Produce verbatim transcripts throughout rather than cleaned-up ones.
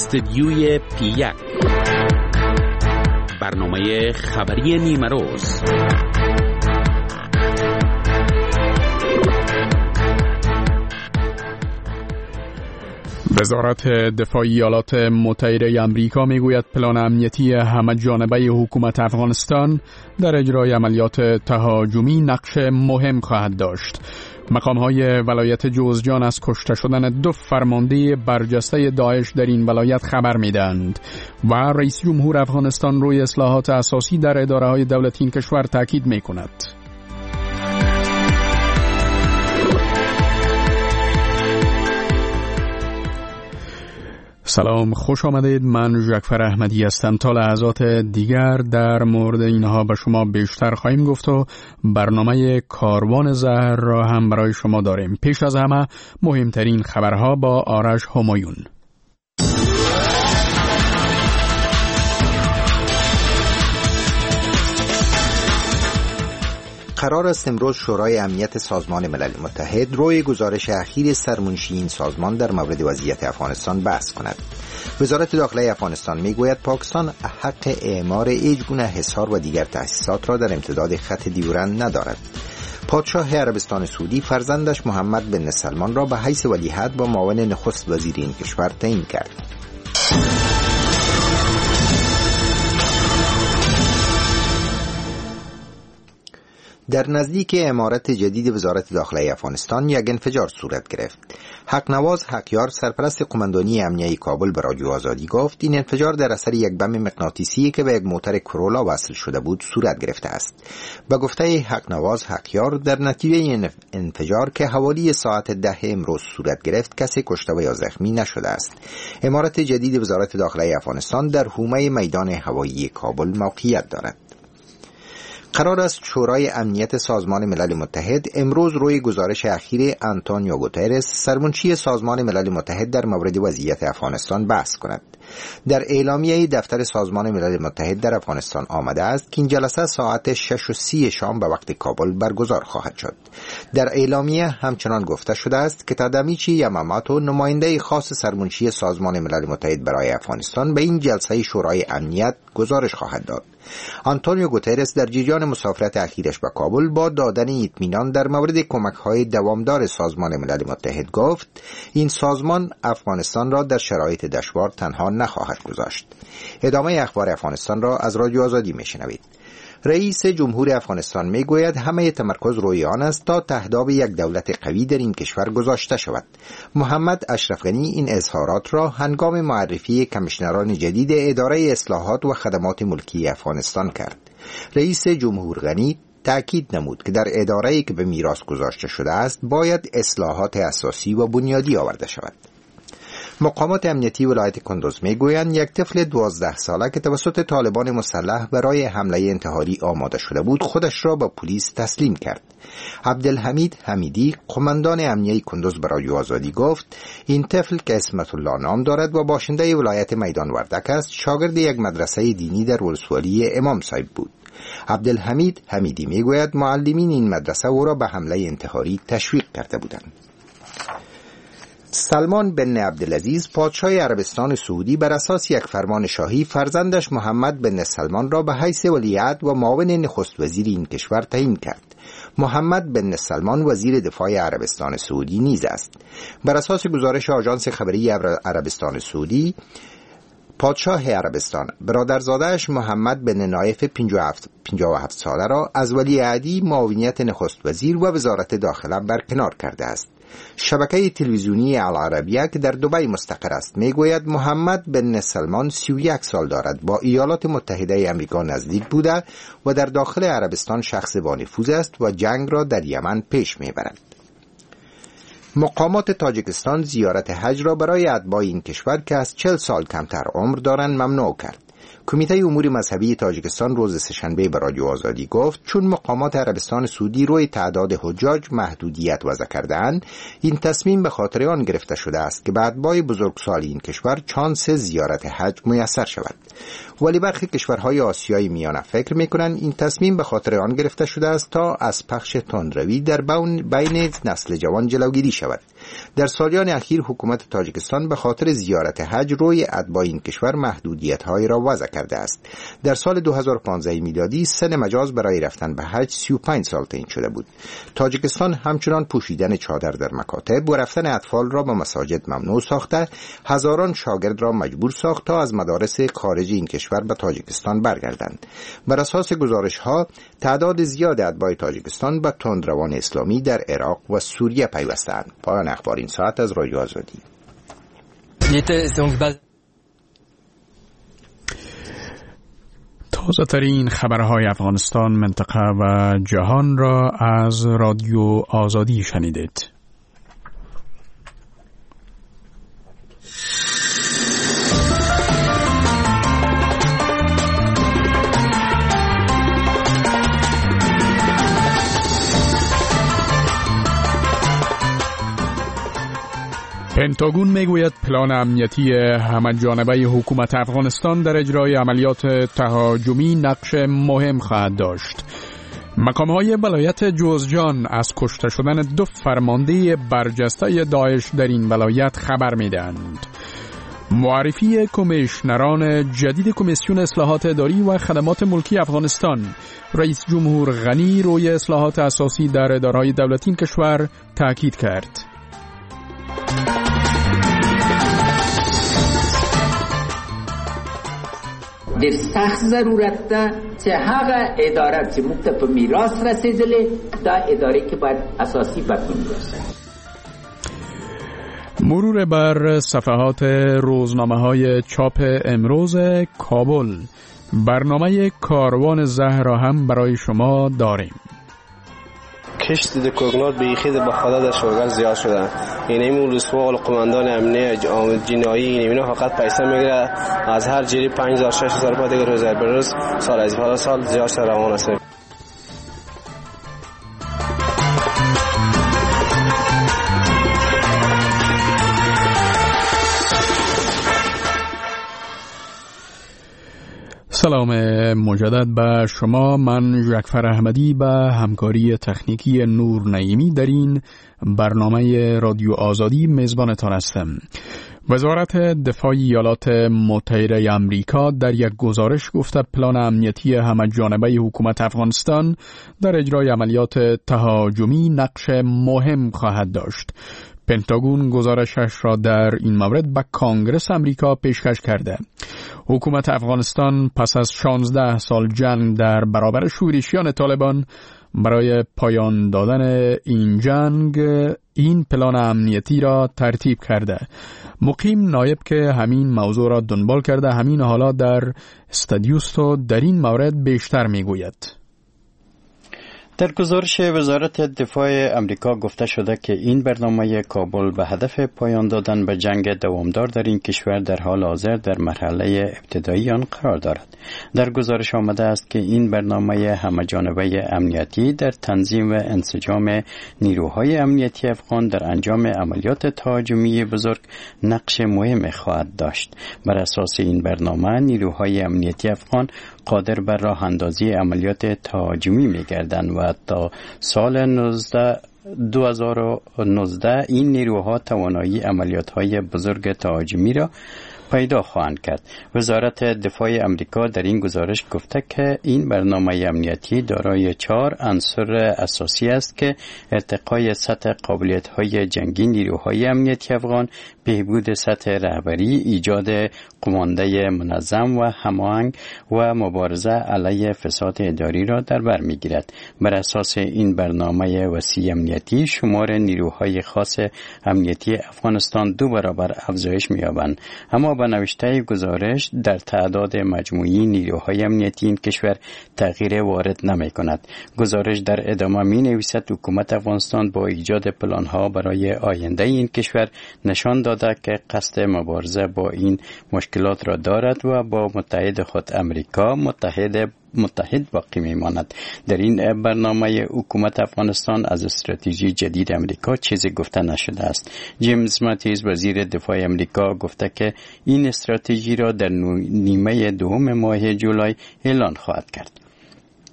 استدیوی پی یک، برنامه خبری نیمه روز. وزارت دفاع ایالات متحده آمریکا میگوید پلان امنیتی همه جانبه حکومت افغانستان در اجرای عملیات تهاجمی نقش مهم خواهد داشت. مقام‌های ولایت جوزجان از کشته شدن دو فرمانده برجسته داعش در این ولایت خبر میدهند و رئیس جمهور افغانستان روی اصلاحات اساسی در اداره‌های دولتی این کشور تاکید می‌کند. سلام، خوش آمدید. من ژکفر احمدی هستم. تا لحظات دیگر در مورد اینها به شما بیشتر خواهیم گفت و برنامه کاروان زهر را هم برای شما داریم. پیش از همه مهمترین خبرها با آرش همایون. قرار است امروز شورای امنیت سازمان ملل متحد روی گزارش اخیر سرمنشی این سازمان در مورد وضعیت افغانستان بحث کند. وزارت داخلی افغانستان میگوید پاکستان حق اعمار هیچگونه حصار و دیگر تأسیسات را در امتداد خط دیورند ندارد. پادشاه عربستان سعودی فرزندش محمد بن سلمان را به حیث ولیعهد و معاون نخست وزیر این کشور تعیین کرد. در نزدیک عمارت جدید وزارت داخلی افغانستان یک انفجار صورت گرفت. حق نواز حقیار سرپرست قماندانی امنیه کابل به رادیو آزادی گفت این انفجار در اثر یک بم مغناطیسی که به یک موتور کرولا وصل شده بود صورت گرفته است. به گفته حق نواز حقیار در نتیجه این انفجار که حوالی ساعت ده امروز صورت گرفت کسی کشته و یا زخمی نشده است. عمارت جدید وزارت داخلی افغانستان در حومه میدان هوایی کابل موقعیت دارد. قرار است شورای امنیت سازمان ملل متحد امروز روی گزارش اخیر آنتونیو گوترس سرمنشی سازمان ملل متحد در مورد وضعیت افغانستان بحث کند. در اعلامیه دفتر سازمان ملل متحد در افغانستان آمده است که این جلسه ساعت شش و سی شام به وقت کابل برگزار خواهد شد. در اعلامیه همچنان گفته شده است که تادامیچی یاماماتو نماینده خاص سرمنشی سازمان ملل متحد برای افغانستان به این جلسه شورای امنیت گزارش خواهد داد. آنتونیو گوترس در جریان مسافرت اخیرش به کابل با دادن اطمینان در مورد کمک‌های دوامدار سازمان ملل متحد گفت این سازمان افغانستان را در شرایط دشوار تنها نخواهد گذاشت. ادامه اخبار افغانستان را از رادیو آزادی میشنوید. رئیس جمهور افغانستان میگوید همه تمرکز روی آن است تا تهداب یک دولت قوی در این کشور گذاشته شود. محمد اشرف غنی این اظهارات را هنگام معرفی کمیشنران جدید اداره اصلاحات و خدمات ملکی افغانستان کرد. رئیس جمهور غنی تأکید نمود که در اداره‌ای که به میراث گذاشته شده است باید اصلاحات اساسی و بنیادی آورده شود. مقامات امنیتی ولایت کندوز میگویند یک طفل دوازده ساله که توسط طالبان مسلح برای حمله انتحاری آماده شده بود خودش را به پلیس تسلیم کرد. عبدالحمید حمیدی قماندان امنیه کندوز به رادیو آزادی گفت این طفل که اسمت الله نام دارد و باشنده ولایت میدان وردک است شاگرد یک مدرسه دینی در ولسوالی امام صاحب بود. عبدالحمید حمیدی میگوید معلمین این مدرسه او را به حمله انتحاری تشویق کرده بودند. سلمان بن عبدالعزیز پادشاه عربستان سعودی بر اساس یک فرمان شاهی فرزندش محمد بن سلمان را به حیث ولیعهد و معاون نخست وزیر این کشور تعیین کرد. محمد بن سلمان وزیر دفاع عربستان سعودی نیز است. بر اساس گزارش آژانس خبری عربستان سعودی پادشاه عربستان برادرزاده‌اش محمد بن نایف پنجاه و هفت ساله را از ولیعهدی، معاونیت نخست وزیر و وزارت داخله برکنار کرده است. شبکه تلویزیونی العربیه که در دبی مستقر است میگوید محمد بن سلمان سی و یک سال دارد، با ایالات متحده آمریکا نزدیک بوده و در داخل عربستان شخص با نفوذ است و جنگ را در یمن پیش میبرد. مقامات تاجیکستان زیارت حج را برای اتباع این کشور که از چهل سال کمتر عمر دارند ممنوع کرد. کمیته امور مذهبی تاجیکستان روز سه‌شنبه به رادیو آزادی گفت چون مقامات عربستان سعودی روی تعداد حجاج محدودیت وضع کرده‌اند این تصمیم به خاطر آن گرفته شده است که به اتباع بزرگسال این کشور چانس زیارت حج میسر شود. ولی برخی کشورهای آسیای میانه فکر میکنند این تصمیم به خاطر آن گرفته شده است تا از پخش تندروی در بین نسل جوان جلوگیری شود. در سالیان اخیر حکومت تاجیکستان به خاطر زیارت حج روی اتباع این کشور محدودیت‌هایی را وضع کرده است. در سال دو هزار و پانزده میلادی سن مجاز برای رفتن به حج سی و پنج سال تعیین شده بود. تاجیکستان همچنان پوشیدن چادر در مکاتب و رفتن اطفال را به مساجد ممنوع ساخته، هزاران شاگرد را مجبور ساخت تا از مدارس خارج این کشور به تاجیکستان برگردند. بر اساس گزارش‌ها تعداد زیاد اتباع تاجیکستان به تندروان اسلامی در عراق و سوریه پیوستند. پایان اخبار این ساعت از رادیو آزادی. تازه ترین خبرهای افغانستان، منطقه و جهان را از رادیو آزادی شنیدید. پنتاگون میگوید پلان امنیتی همه‌جانبه حکومت افغانستان در اجرای عملیات تهاجمی نقش مهم خواهد داشت. مقام‌های ولایت جوزجان از کشته شدن دو فرمانده برجسته داعش در این ولایت خبر میدهند. معرفی کمیشنران جدید کمیسیون اصلاحات اداری و خدمات ملکی افغانستان. رئیس جمهور غنی روی اصلاحات اساسی در اداره‌های دولتی کشور تاکید کرد. ډېر سخت ضرورت ده چې هغه اداره چې موږ ته په میراث رسېدلې دا اداره که باید اساسی بدلون راوړي. مرور بر صفحات روزنامه‌های چاپ امروز کابل. برنامه کاروان زهر را هم برای شما داریم. کشت د کوگنات بیخی د بخاده در شوگن زیاد شده. این ایمون رسوال قماندان امنیه جنایی این اینا فقط پیسه میگیره، از هر جیری پنج هزار شش هزار روپیه دیگه روز به روز سال از حالا سال زیاد شده روان است. سلام مجدد به شما. من جعفر احمدی به همکاری تکنیکی نور نعیمی در این برنامه رادیو آزادی میزبانتان هستم. وزارت دفاع ایالات متحده آمریکا در یک گزارش گفته پلان امنیتی همه‌جانبه حکومت افغانستان در اجرای عملیات تهاجمی نقش مهم خواهد داشت. پنتاگون گزارشش را در این مورد به کانگرس آمریکا پیشکش کرده. حکومت افغانستان پس از شانزده سال جنگ در برابر شورشیان طالبان برای پایان دادن این جنگ این پلان امنیتی را ترتیب کرده. مقیم نایب که همین موضوع را دنبال کرده همین حالا در استادیوستو در این مورد بیشتر میگوید. در گزارش وزارت دفاع امریکا گفته شده که این برنامه کابل به هدف پایان دادن به جنگ دوامدار در این کشور در حال حاضر در مرحله ابتدایی آن قرار دارد. در گزارش آمده است که این برنامه همه‌جانبه امنیتی در تنظیم و انسجام نیروهای امنیتی افغان در انجام عملیات تهاجمی بزرگ نقش مهم خواهد داشت. بر اساس این برنامه نیروهای امنیتی افغان قادر بر راه اندازی عملیات تهاجمی می‌گردند و تا سال دو هزار و نوزده این نیروها توانایی عملیات‌های بزرگ تهاجمی را پیدا خواهند کرد. وزارت دفاع امریکا در این گزارش گفته که این برنامه امنیتی دارای چهار عنصر اساسی است که ارتقای سطح قابلیت‌های جنگی نیروهای امنیتی افغان، بهبود سطح رهبری، ایجاد قمانده منظم و هماهنگ و مبارزه علیه فساد اداری را در بر می‌گیرد. بر اساس این برنامه وسیع امنیتی شمار نیروهای خاص امنیتی افغانستان دو برابر افزایش می‌یابند. اما با نوشته گزارش در تعداد مجموعی نیروهای امنیتی این کشور تغییر وارد نمی کند. گزارش در ادامه می نویسد حکومت افغانستان با ایجاد پلانها برای آینده این کشور نشان داده که قصد مبارزه با این مشکلات را دارد و با متحد خود امریکا متحد متحد باقی میماند. در این برنامه حکومت افغانستان از استراتژی جدید امریکا چیزی گفته نشده است. جیمز ماتیز وزیر دفاع امریکا گفته که این استراتژی را در نیمه دوم ماه جولای اعلان خواهد کرد.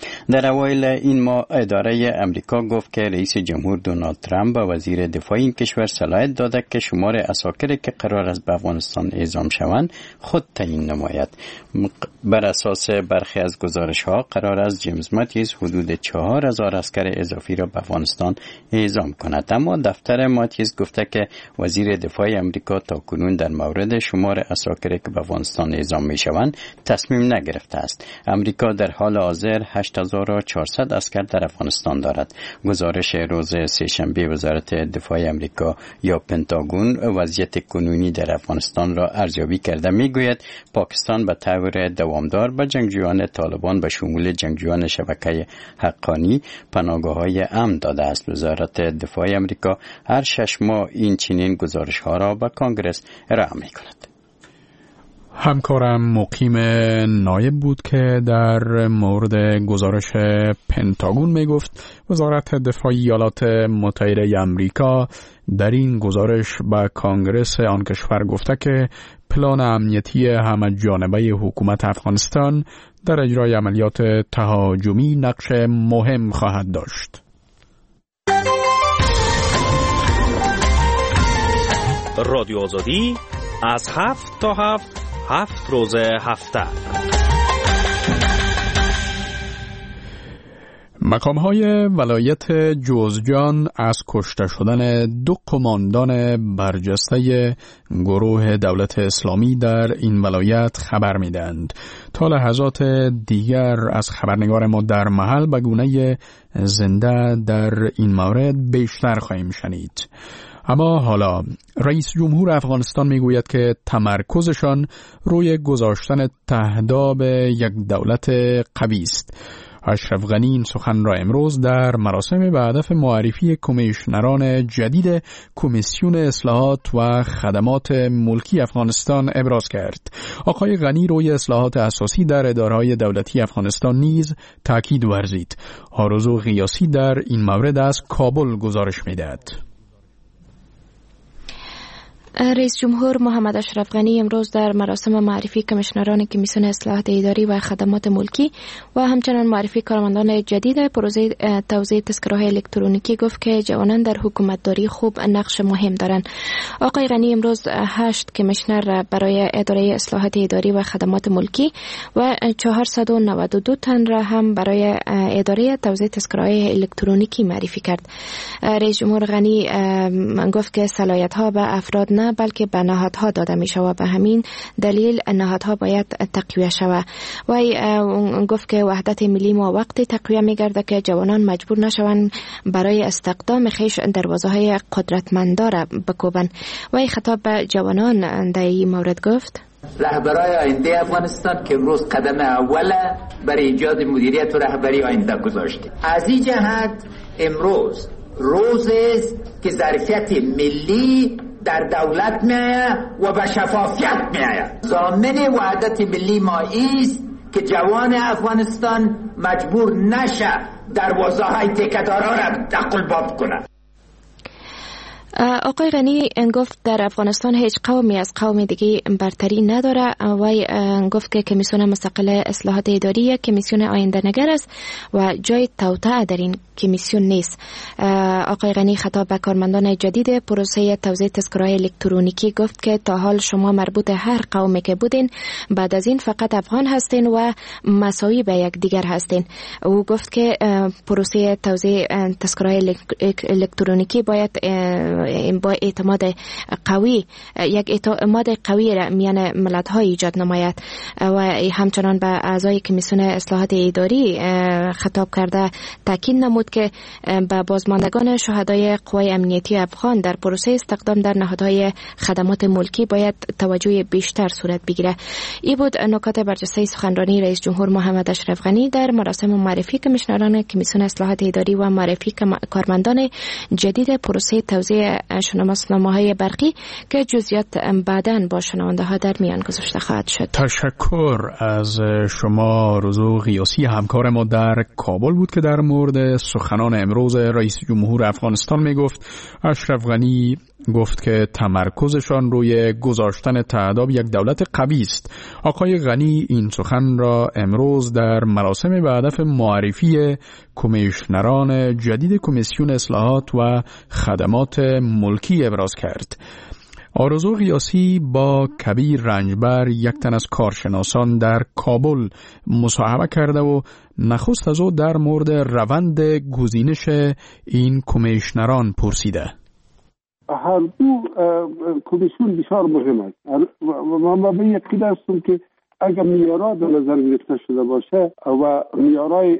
در اوایل این ماه اداره امریکا گفت که رئیس جمهور دونالد ترامپ به وزیر دفاع این کشور صلاحیت داده که شمار عساکری که قرار است به افغانستان اعزام شوند خود تعیین نماید. بر اساس برخی از گزارش ها قرار است جیمز ماتیس حدود چهار هزار عسکر اضافی را به افغانستان اعزام کند، اما دفتر ماتیس گفته که وزیر دفاع امریکا تاکنون در مورد شمار عساکری که به افغانستان اعزام می شوند تصمیم نگرفته است. امریکا در حال حاضر هشت هزار و چهارصد عسکر در افغانستان دارد. گزارش روز سه‌شنبه وزارت دفاع امریکا یا پنتاگون وضعیت کنونی در افغانستان را ارزیابی کرده میگوید پاکستان به طور دوامدار به جنگجویان طالبان به شمول جنگجویان شبکه حقانی پناهگاه‌های امن داده است. وزارت دفاع امریکا هر شش ماه این چنین گزارش‌ها را به کانگرس ارائه می‌کند. همکارم مقیم نایب بود که در مورد گزارش پنتاگون می گفت وزارت دفاع ایالات متحده امریکا در این گزارش به کانگرس آن کشور گفته که پلان امنیتی همه جانبه حکومت افغانستان در اجرای عملیات تهاجمی نقش مهم خواهد داشت. رادیو آزادی از هفت تا هفت هفت روز هفته. مقام‌های ولایت جوزجان از کشته شدن دو قماندان برجسته گروه دولت اسلامی در این ولایت خبر می‌دهند. تا لحظات دیگر از خبرنگار ما در محل به گونه زنده در این مورد بیشتر خواهیم شنید. اما حالا رئیس جمهور افغانستان میگوید که تمرکزشان روی گذاشتن تهداب یک دولت قوی است. اشرف غنی این سخن را امروز در مراسم به هدف معرفی کمیشنران جدید کمیسیون اصلاحات و خدمات ملکی افغانستان ابراز کرد. آقای غنی روی اصلاحات اساسی در اداره‌های دولتی افغانستان نیز تاکید ورزید. آرزو غیاسی در این مورد از کابل گزارش می‌دهد. رئیس جمهور محمد اشرف غنی امروز در مراسم معرفی کمیشنران کمیسیون اصلاحات اداری و خدمات ملکی و همچنین معرفی کارمندان جدید پروژه توزیع تذکره‌های الکترونیکی گفت که جوانان در حکومتداری خوب نقش مهم دارند. آقای غنی امروز هشت کمیشنر برای اداره اصلاحات اداری و خدمات ملکی و چهارصد و نود و دو تن را هم برای اداره توزیع تذکره‌های الکترونیکی معرفی کرد. رئیس جمهور غنی گفت که صلاحیت‌ها به افراد نه بلکه به نهادها داده می شود، به همین دلیل نهادها باید تقویه شود. و گفت که وحدت ملی ما وقتی تقویه می گرده که جوانان مجبور نشوند برای استقدام خیش دروازه های قدرتمندا را بکوبند. و خطاب به جوانان در این مورد گفت رهبرای آینده افغانستان که امروز قدم اول برای ایجاد مدیریت و رهبری آینده گذاشته. از این جهت امروز روزی است که ظرفیت ملی در دولت میآید و به شفافیت میآید. ضامن وحدت ملی ما است که جوان افغانستان مجبور نشه دروازه های تکه‌دارا را دقل باب کنه. آقای غنی گفت در افغانستان هیچ قومی از قوم دیگه برتری نداره و گفت که کمیسیون مستقل اصلاحات اداری یک کمیسیون آینده نگر است و جای توطئه در این کمیسیون نیست. آقای غنی خطاب به کارمندان جدید پروسه توزیع تذکره‌های الکترونیکی گفت که تا حال شما مربوط هر قومی که بودین بعد از این فقط افغان هستین و مساوی به یک دیگر هستین. او گفت که پروسه توزیع تذکره‌های الکترونیکی باید با اعتماد قوی یک اعتماد قوی را میان ملت‌ها ایجاد نماید. و همچنان به اعضای کمیسیون اصلاحات اداری خطاب کرده تاکید نمود که به بازماندگان شهدای قوای امنیتی افغان در پروسه استخدام در نهادهای خدمات ملکی باید توجه بیشتر صورت بگیره. این بود نکات برجسته سخنرانی رئیس جمهور محمد اشرف غنی در مراسم معرفی کمیشنران کمیسیون اصلاحات اداری و معرفی کارمندان جدید پروسه توزیع شناسنامه‌های برقی که جزئیات بعداً با شنونده ها در میان گذاشته خواهد شد. تشکر از شما رضا غیاسی همکار ما در کابل بود که در مورد سخنان امروز رئیس جمهور افغانستان می گفت. اشرف غنی گفت که تمرکزشان روی گذاشتن تعداد یک دولت قوی است. آقای غنی این سخن را امروز در مراسم به هدف معرفی کمیشنران جدید کمیسیون اصلاحات و خدمات ملکی ابراز کرد. آرزو قیاسی با کبیر رنجبر، یک تن از کارشناسان در کابل، مصاحبه کرده و نخست از او در مورد روند گزینش این کمیشنران پرسیده. هر دو کمیسیون بسیار مهم است و من به یقین هستم که اگر معیارها در نظر گرفته شده باشه و معیارهای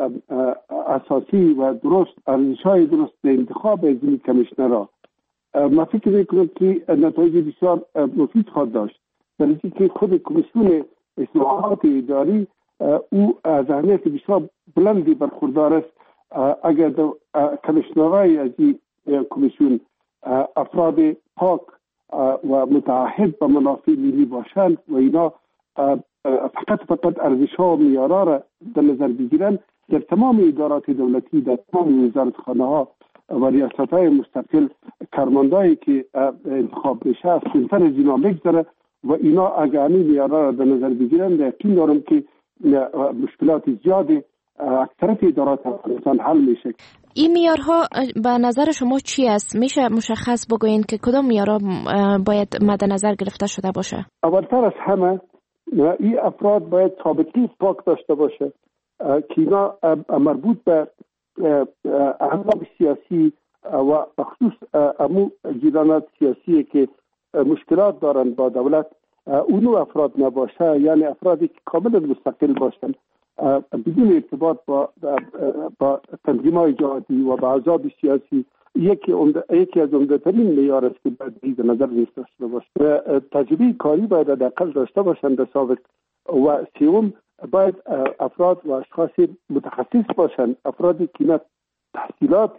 اساسی و درست، ارزش‌های درست در انتخاب از این کمیشنرها، من فکر میکنم که نتایج بسیار مفید خواهد داشت. در اینکه که خود کمیسیون اصلاحات اداری او از اهمیت بسیار بلندی برخوردار است. اگر کمیشنرهای از این کمیسیون افراد پاک و متعهد به منافع ملی باشند و اینا فقط فقط ارزش‌ها و معیارها را در نظر بگیرند، در تمام ادارات دولتی، در تمام وزارتخانه‌ها و ریاست‌های مستقل کارمندایی که انتخاب میشه از سنتر از اینا بگذره و اینا اگر همین معیارها را در نظر بگیرند، یقین دارم که مشکلات زیادی اکثریت ادارات افغانستان حل میشه. این معیارها به نظر شما چی است؟ میشه مشخص بگوین که کدام معیارها باید مد نظر گرفته شده باشه؟ اولتر از همه این افراد باید سابقه پاک داشته باشه که اینا مربوط به احزاب سیاسی و بخصوص امو جریانات سیاسی که مشکلات دارن با دولت اونو افراد نباشه، یعنی افرادی که کاملا مستقل باشن بدون ارتباط با با تنظیم‌های جهادی و با احزاب سیاسی. یکی یکی از عمده‌ترین معیار است که باید در نظر گرفته شده باشه. تجربه کاری باید حداقل داشته باشند در سابق. و سوم باید افراد و اشخاص متخصص باشند، افرادی که نه تحصیلات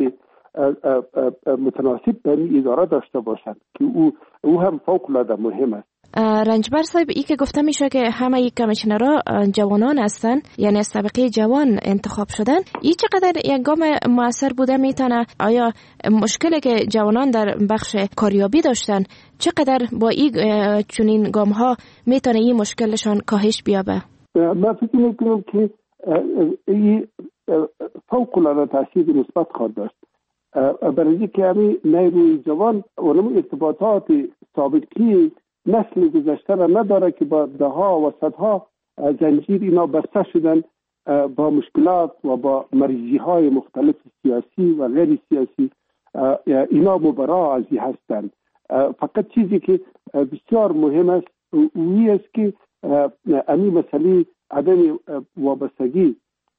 متناسب به این اداره داشته باشند که او او هم فوق‌العاده مهم است. رنجبر صاحب، ای که گفته میشه که همه یک کمیشنرها جوانان هستن، یعنی از طبقه جوان انتخاب شدن، این چقدر یک گام موثر بوده میتونه؟ آیا مشکلی که جوانان در بخش کاریابی داشتن چقدر با این چنین گام ها میتونه این مشکلشان کاهش بیابه؟ من فکر میکنم که این فوق‌العاده تاثیر مثبت خواهد داشت، برای اینکه همین نیروی جوان و ارتباطات سابقی نسل گذشته را نداره که با ده ها و صدها زنجیر اینا بسته شدن با مشکلات و با مریضی های مختلف سیاسی و غیر سیاسی. اینا مبرا ازی هستند. فقط چیزی که بسیار مهم است اوی است که همین مسئله عدم وابستگی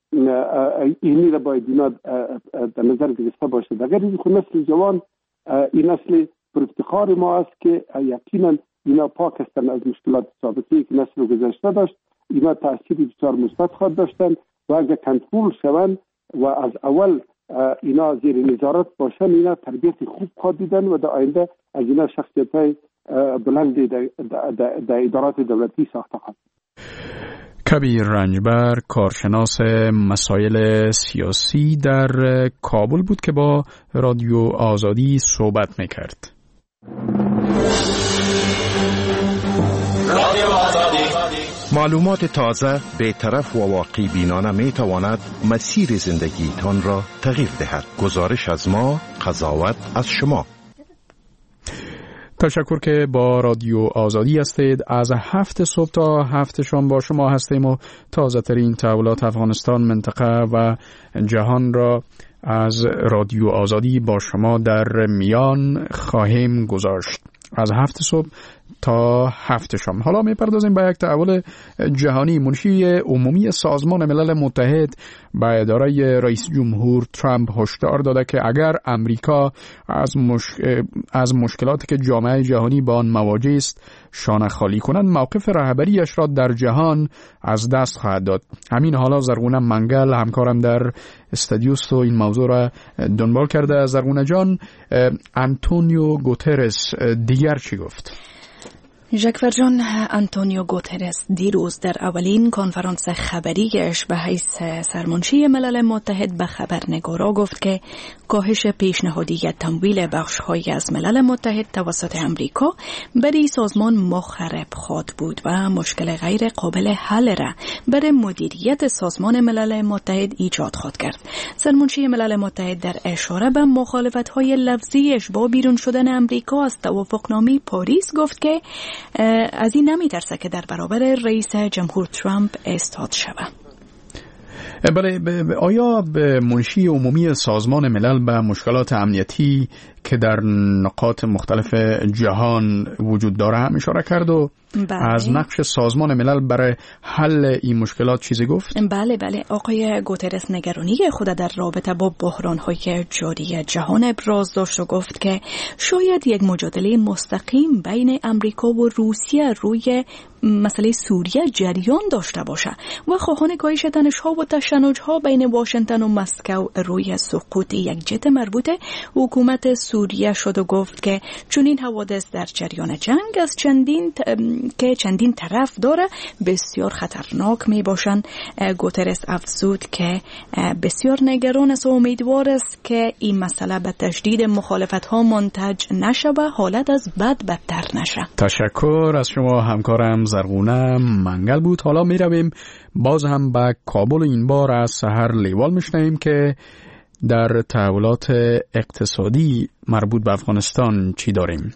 اینی را باید اینا در نظر گرفته باشد. اگر این خود نسل جوان این نسل پر افتخار ما است که یقینا اینا پاک هستند از مشکلات سابقی که نسل گذشته داشت، اینا تأثیری بسیار مثبت خواهد داشتند و اگر کنترل شوند و از اول اینا زیر نظارت باشن، اینا تربیت خوب خواهد دیدن و در آینده از اینا شخصیت‌های بلندی در ادارات دولتی ساخته خواهد. کبیر رنجبر، کارشناس مسائل سیاسی در کابل بود که با رادیو آزادی صحبت میکرد. رادیو آزادی. معلومات تازه، بی‌طرف و واقعی بینانه می تواند مسیر زندگیتان را تغییر دهد. گزارش از ما، قضاوت از شما. تشکر که با رادیو آزادی هستید. از هفت صبح تا هفت شام با شما هستیم و تازه ترین تحولات افغانستان، منطقه و جهان را از رادیو آزادی با شما در میان خواهیم گذاشت. از هفت صبح تا هفت شام. حالا میپردازیم به یک تحول جهانی. منشی عمومی سازمان ملل متحد به اداره رئیس جمهور ترامپ هشدار داده که اگر امریکا از, مش... از مشکلاتی که جامعه جهانی با آن مواجه است شانه خالی کنند، موقف رهبریش را در جهان از دست خواهد داد. همین حالا زرغونه منگل همکارم در استودیوست و این موضوع را دنبال کرده. زرغونه جان، انتونیو گوترس دیگر چی گفت؟ ژاک ورژان، آنتونیو گوترس دیروز در اولین کنفرانس خبریش به حیث سرمنشی ملل متحد به خبرنگارا گفت که کاهش پیشنهادی تمویل بخش‌هایی از ملل متحد توسط امریکا برای سازمان مخرب خواهد بود و مشکل غیر قابل حل را برای مدیریت سازمان ملل متحد ایجاد خواهد کرد. سرمنشی ملل متحد در اشاره به مخالفت‌های لفظیش با بیرون شدن امریکا از توافقنامه پاریس گفت که از این نمی‌ترسه که در برابر رئیس جمهور ترامپ ایستاد شود. بله، آیا به منشی عمومی سازمان ملل به مشکلات امنیتی که در نقاط مختلف جهان وجود داره هم اشاره کرد و بله. از نقش سازمان ملل برای حل این مشکلات چیزی گفت؟ بله بله آقای گوترس نگرانی خود در رابطه با بحران‌های جاری جهان ابراز داشت و گفت که شاید یک مجادله مستقیم بین امریکا و روسیه روی مسئله سوریه جریان داشته باشه و خواهان کاهش تنش‌ها و تشنج‌ها بین واشنگتن و مسکو روی سقوط یک جت مربوط حکومت سوریه شد و گفت که چون این حوادث در جریان جنگ از چندین ت... که چندین طرف داره بسیار خطرناک می باشند. گوترس افزود که بسیار نگران است و امیدوار است که این مسئله به تشدید مخالفت‌ها منتج نشه و حالت از بد بدتر نشه. تشکر از شما همکارم زرغونه منگل بود. حالا می رویم باز هم به کابل، این بار از سحر لیوال میشنویم که در تحولات اقتصادی مربوط به افغانستان چی داریم.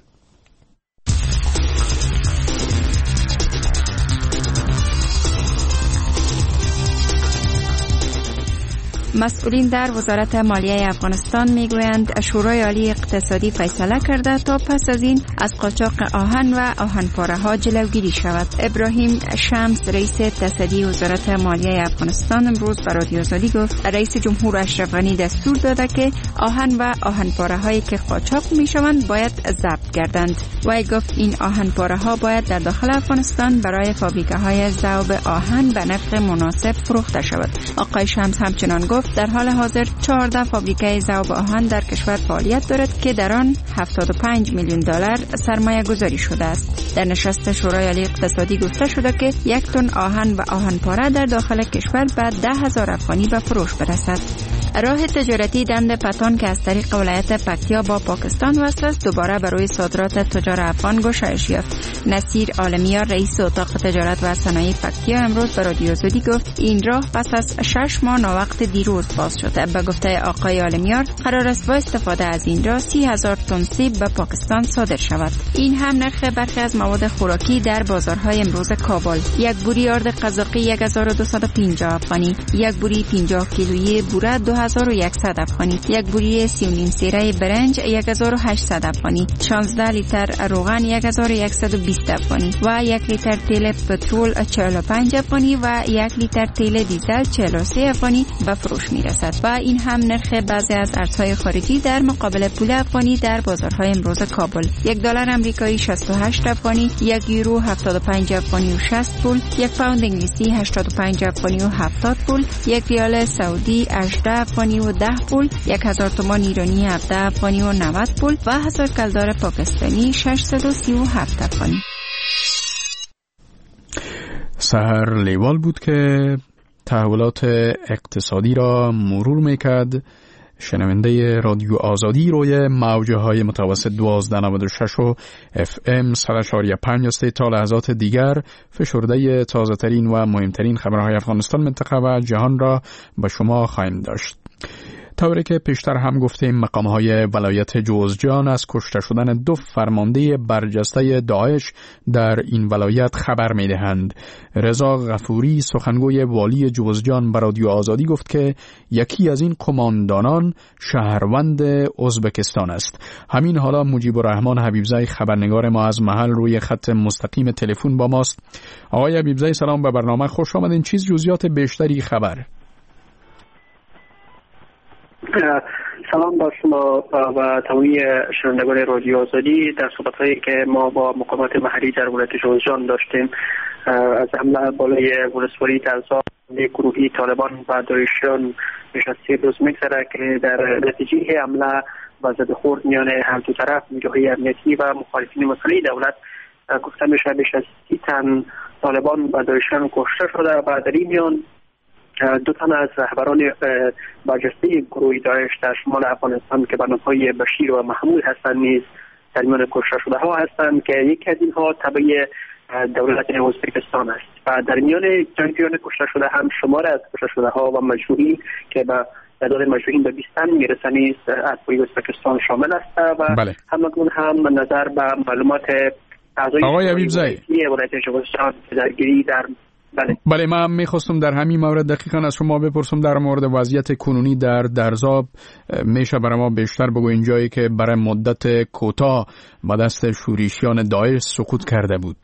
مسئولین در وزارت مالیه افغانستان میگویند شورای عالی اقتصادی فیصله کرده تا پس از این از قاچاق آهن و آهنپاره ها جلوگیری شود. ابراهیم شمس رئیس تصدی وزارت مالیه افغانستان امروز به رادیو آزادی گفت رئیس جمهور اشرف غنی دستور داده که آهن و آهنپاره هایی که قاچاق میشوند باید ضبط گردند. وی گفت این آهنپاره ها باید در داخل افغانستان برای فابریکه های ذوب آهن به نرخ مناسب فروخته شود. آقای شمس همچنان گفت در حال حاضر چهارده فابریکه ذوب آهن در کشور فعالیت دارد که در آن هفتاد و پنج میلیون دلار سرمایه گذاری شده است. در نشست شورای عالی اقتصادی گفته شده که یک تن آهن و آهنپاره در داخل کشور به ده هزار افغانی به فروش برسد. راه تجارتی دند پتان که از طریق ولایت پکتیا با پاکستان وصل است دوباره برای صادرات تجار افغان گشایش یافت. نصیر عالمیار رئیس اتاق تجارت و صنایع پکتیا امروز به رادیو آزادی گفت این راه پس از شش ماه ناوقت دیروز باز شده. به گفته آقای عالمیار قرار است با استفاده از این راه سی هزار تن سیب به پاکستان صادر شود. این هم نرخ برخی از مواد خوراکی در بازارهای امروز کابل. یک بوری آرد قزاقی یک هزار و دویست و پنجاه افغانی، یک بوری پنجاه کیلویی بوره دو هزار و صد افغانی، یک بوری سی و نیم سیره برنج یک هزار و هشتصد افغانی، شانزده لیتر روغن یک هزار و صد و بیست افغانی و یک لیتر تیل پترول چهل و پنج افغانی و یک لیتر تیل دیزل چهل و سه افغانی به فروش میرسد. و این هم نرخ بعضی از ارزهای خارجی در مقابل پول افغانی در بازارهای امروز کابل. یک دلار آمریکایی شصت و هشت افغانی، یک یورو هفتاد و پنج افغانی و شصت پول، یک پوند انگلیسی هشتاد و پنج افغانی و هفتاد پول، یک ریال سعودی هجده افغانی و ده پول، یک هزار تومان ایرانی هفده افغانی و نود پول و هزار کلدار پاکستانی ششصد و سی و هفت افغانی. سحر لیوال بود که تحولات اقتصادی را مرور میکرد. شنونده رادیو آزادی روی موجه های متوسط دوازده نود و شش و اف ام صد و چهار و پنج است. تا لحظات دیگر فشرده تازه ترین و مهمترین خبرهای افغانستان، منطقه و جهان را به شما خواهیم داشت. طوری که پیشتر هم گفتیم مقام‌های ولایت جوزجان از کشته شدن دو فرمانده برجسته داعش در این ولایت خبر می‌دهند. رضا غفوری سخنگوی والی جوزجان به رادیو آزادی گفت که یکی از این قماندانان شهروند ازبکستان است. همین حالا مجیب الرحمن حبیبزی خبرنگار ما از محل روی خط مستقیم تلفن با ماست. آقای حبیبزی سلام به برنامه، خوش آمدین. چیز جزئیات بیشتری خبر؟ سلام بر شما و تمامی شنوندگان رادیو آزادی. در صحبت‌هایی که ما با مقامات محلی در ولایت جوزجان داشتیم از حمله بالای ولسوالی تلسا گروهی طالبان و داعشیان نشسته روز می‌گذره که در نتیجه حمله و زده‌خورد میان هر دو طرف نیروهای امنیتی و مخالفین مسلح دولت گفته میشه بیش از سی تن طالبان و داعشیان کشته شده و در این میان دو تن از رهبران برجسته گروه داعش در شمال افغانستان که به نام‌های بشیر و محمود هستند نیز در میان کشته شده ها هستند که یکی از اینها تبع دولت ازبکستان است و در میان جنگجویان کشته شده هم شمار از کشته شده ها و مجروحین که به تعداد مجروحین به بیست تن میرسه نیز از ازبکستان شامل است و بله. همکنون هم نظر به معلومات اعضای آقای حبیب زایی ولایت جوزجان درگیری در بله بله من میخواستم در همین مورد دقیقاً از شما بپرسم در مورد وضعیت کنونی در درزاب. میشه برای ما بیشتر بگوین جایی که برای مدت کوتاه به دست شورشیان داعش سقوط کرده بود؟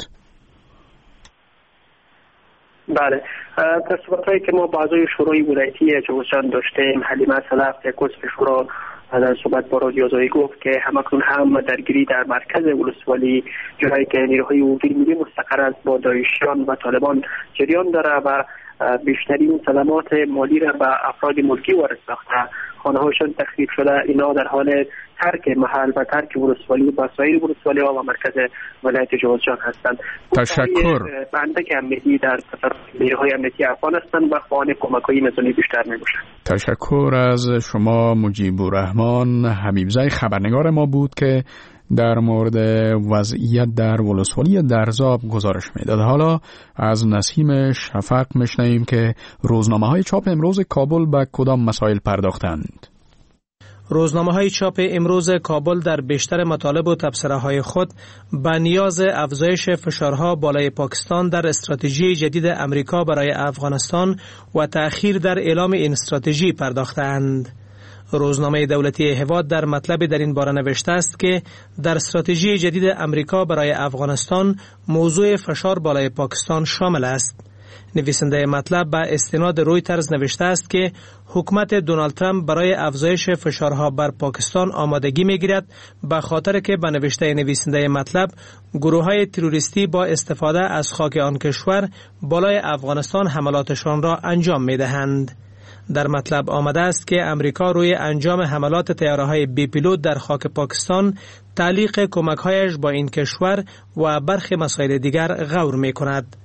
بله در صحبت‌هایی که ما با اعضای شورای ولایتی جوزجان داشتیم حلیمه سلف یک عضو شورا در صحبت با رادیو آزادی گفت که همکنون هم درگیری در مرکز ولسوالی جایی که نیروهای امور ملی مستقر است با داعشیان و طالبان جریان داره و بیشترین صدمات مالی را به افراد ملکی وارد ساخته، خانه‌هاشان تخریب شده، اینا در حال ترک محل و ترک ولسوالی و سایر ولسوالی ها و مرکز ولایت جوزجان هستند. تشکر. بنده که امنیتی در نیروهای امنیتی افغان هستند و خواهان کمک‌های نظامی بیشتر می‌باشند. تشکر از شما مجیب الرحمن حبیبزای خبرنگار ما بود که در مورد وضعیت در ولسوالی درزاب گزارش میداد. حالا از نسیم شفق میشنویم که روزنامه‌های چاپ امروز کابل به کدام مسائل پرداختند. روزنامه‌های چاپ امروز کابل در بیشتر مطالب و تبصره‌های خود به نیاز افزایش فشارها بالای پاکستان در استراتژی جدید امریکا برای افغانستان و تأخیر در اعلام این استراتژی پرداختند. روزنامه دولتی هواد در مطلب در این باره نوشته است که در استراتژی جدید امریکا برای افغانستان موضوع فشار بالای پاکستان شامل است. نویسنده مطلب به استناد رویترز نوشته است که حکومت دونالد ترامپ برای افزایش فشارها بر پاکستان آمادگی می‌گیرد به خاطر که به نوشته نویسنده مطلب گروه‌های تروریستی با استفاده از خاک آن کشور بالای افغانستان حملاتشان را انجام می‌دهند. در مطلب آمده است که امریکا روی انجام حملات طیاره‌های بی پیلوت در خاک پاکستان تعلیق کمک‌هایش با این کشور و برخی مسائل دیگر غور می‌کند.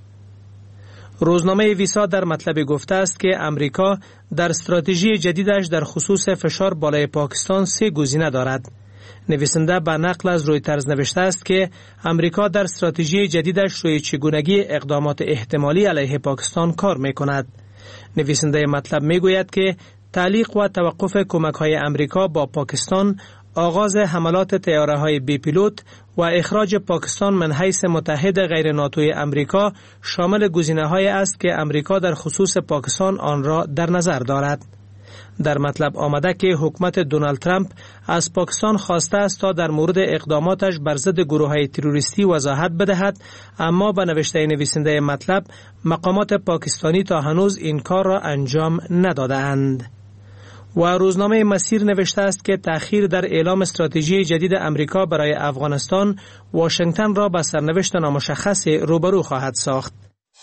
روزنامه ویسا در مطلب گفته است که امریکا در استراتژی جدیدش در خصوص فشار بالای پاکستان سه گزینه دارد. نویسنده به نقل از رویترز نوشته است که امریکا در استراتژی جدیدش روی چگونگی اقدامات احتمالی علیه پاکستان کار می‌کند. نویسنده مطلب میگوید که تعلیق و توقف کمک‌های امریکا با پاکستان، آغاز حملات طیاره‌های بی پیلوت و اخراج پاکستان من حیث متحد غیر ناتوی امریکا شامل گزینه‌هایی است که امریکا در خصوص پاکستان آن را در نظر دارد. در مطلب آمده که حکومت دونالد ترامپ از پاکستان خواسته است تا در مورد اقداماتش بر ضد گروه‌های تروریستی وضاحت بدهد، اما به نوشته نویسنده مطلب مقامات پاکستانی تا هنوز این کار را انجام نداده‌اند. و روزنامه مسیر نوشته است که تأخیر در اعلام استراتژی جدید امریکا برای افغانستان واشنگتن را به سرنوشت نامشخص روبرو خواهد ساخت.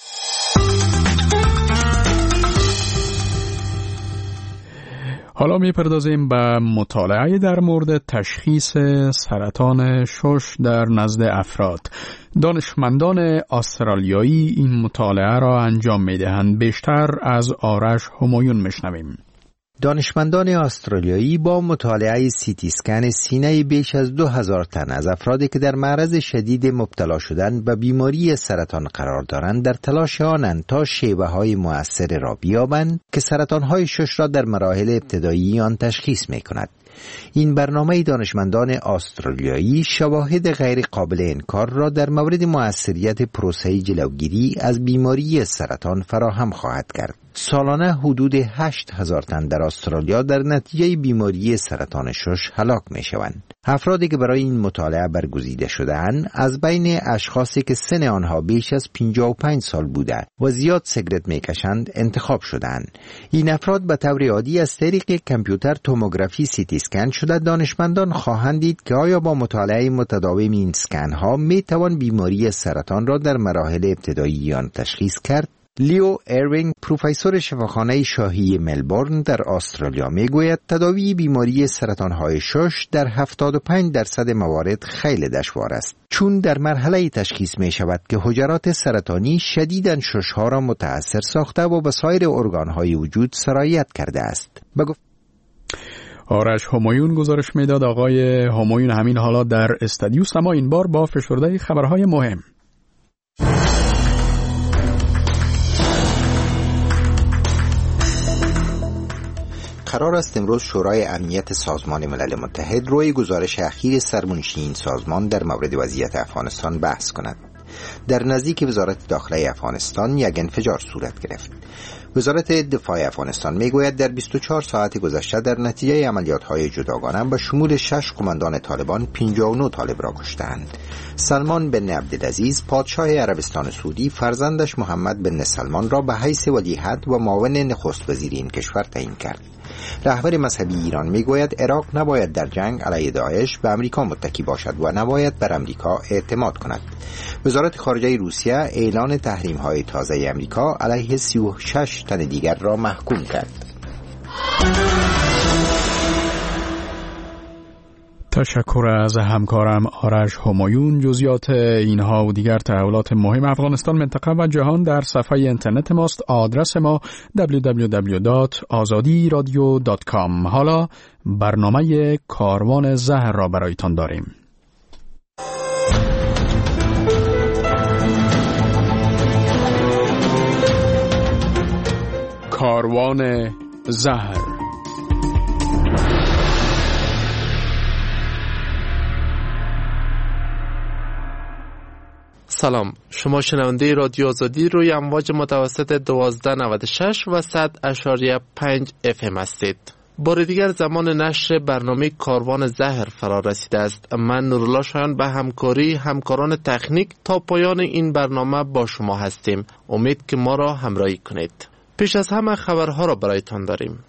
حالا میپردازیم به مطالعه در مورد تشخیص سرطان شش در نزد افراد. دانشمندان استرالیایی این مطالعه را انجام میدهند. بیشتر از آرش همایون میشنویم. دانشمندان استرالیایی با مطالعه سیتی اسکن سینه بیش از دو هزار تن از افرادی که در معرض شدید مبتلا شدن به بیماری سرطان قرار دارند در تلاش آنند تا شیوه‌های مؤثر را بیابند که سرطان‌های شش را در مراحل ابتدایی آن تشخیص می‌کند. این برنامه دانشمندان استرالیایی شواهد غیر قابل انکار را در مورد مؤثریت پروسه جلوگیری از بیماری سرطان فراهم خواهد کرد. سالانه حدود هشت هزار تن در استرالیا در نتیجه بیماری سرطان شش هلاک می شوند. افرادی که برای این مطالعه برگزیده شده‌اند از بین اشخاصی که سن آنها بیش از پنجاه و پنج سال بوده و زیاد سیگرت می کشند انتخاب شده‌اند. این افراد به طور عادی از طریق کامپیوتر توموگرافی سیتی اسکن شده. دانشمندان خواهند دید که آیا با مطالعه متداوم این اسکن ها می توان بیماری سرطان را در مراحل ابتدایی آن تشخیص کرد. لیو ایروینگ پروفسور شفاخانه شاهی ملبورن در استرالیا میگوید تداوی بیماری سرطان‌های شش در هفتاد و پنج درصد موارد خیلی دشوار است، چون در مرحله تشخیص می شود که حجرات سرطانی شدیداً شش‌ها را متأثر ساخته و به سایر ارگان‌های وجود سرایت کرده است. بگفت آرش همایون گزارش میداد. آقای همایون همین حالا در استودیو، اما این بار با فشرده خبرهای مهم. قرار است امروز شورای امنیت سازمان ملل متحد روی گزارش اخیر سرمنشی این سازمان در مورد وضعیت افغانستان بحث کند. در نزدیک وزارت داخله افغانستان یک انفجار صورت گرفت. وزارت دفاع افغانستان میگوید در بیست و چهار ساعت گذشته در نتیجه عملیات‌های جداگانه به شمول شش قماندان طالبان پنجاه و نه طالب را کشتند. سلمان بن عبدالعزیز پادشاه عربستان سعودی فرزندش محمد بن سلمان را به حیث ولیعهد و معاون نخست وزیر این کشور تعیین کرد. رهبر مذهبی ایران میگوید عراق نباید در جنگ علیه داعش به امریکا متکی باشد و نباید بر امریکا اعتماد کند. وزارت خارجه روسیه اعلان تحریم‌های تازه امریکا علیه سی و شش تن دیگر را محکوم کرد. تشکر از همکارم آرش همایون. جزئیات اینها و دیگر تحولات مهم افغانستان، منطقه و جهان در صفحه اینترنت ماست. آدرس ما دبلیو دبلیو دبلیو دات آزادی رادیو دات کام. حالا برنامه کاروان زهر را برایتان داریم. کاروان زهر. سلام، شما شنونده رادیو آزادی روی امواج متوسط دوازده نود و شش و صد اشاریه پنج اف ام هستید. بار دیگر زمان نشر برنامه کاروان زهر فرا رسیده است. من نورالله شایان به همکاری همکاران تکنیک تا پایان این برنامه با شما هستیم. امید که ما را همراهی کنید. پیش از همه خبرها را برایتان داریم.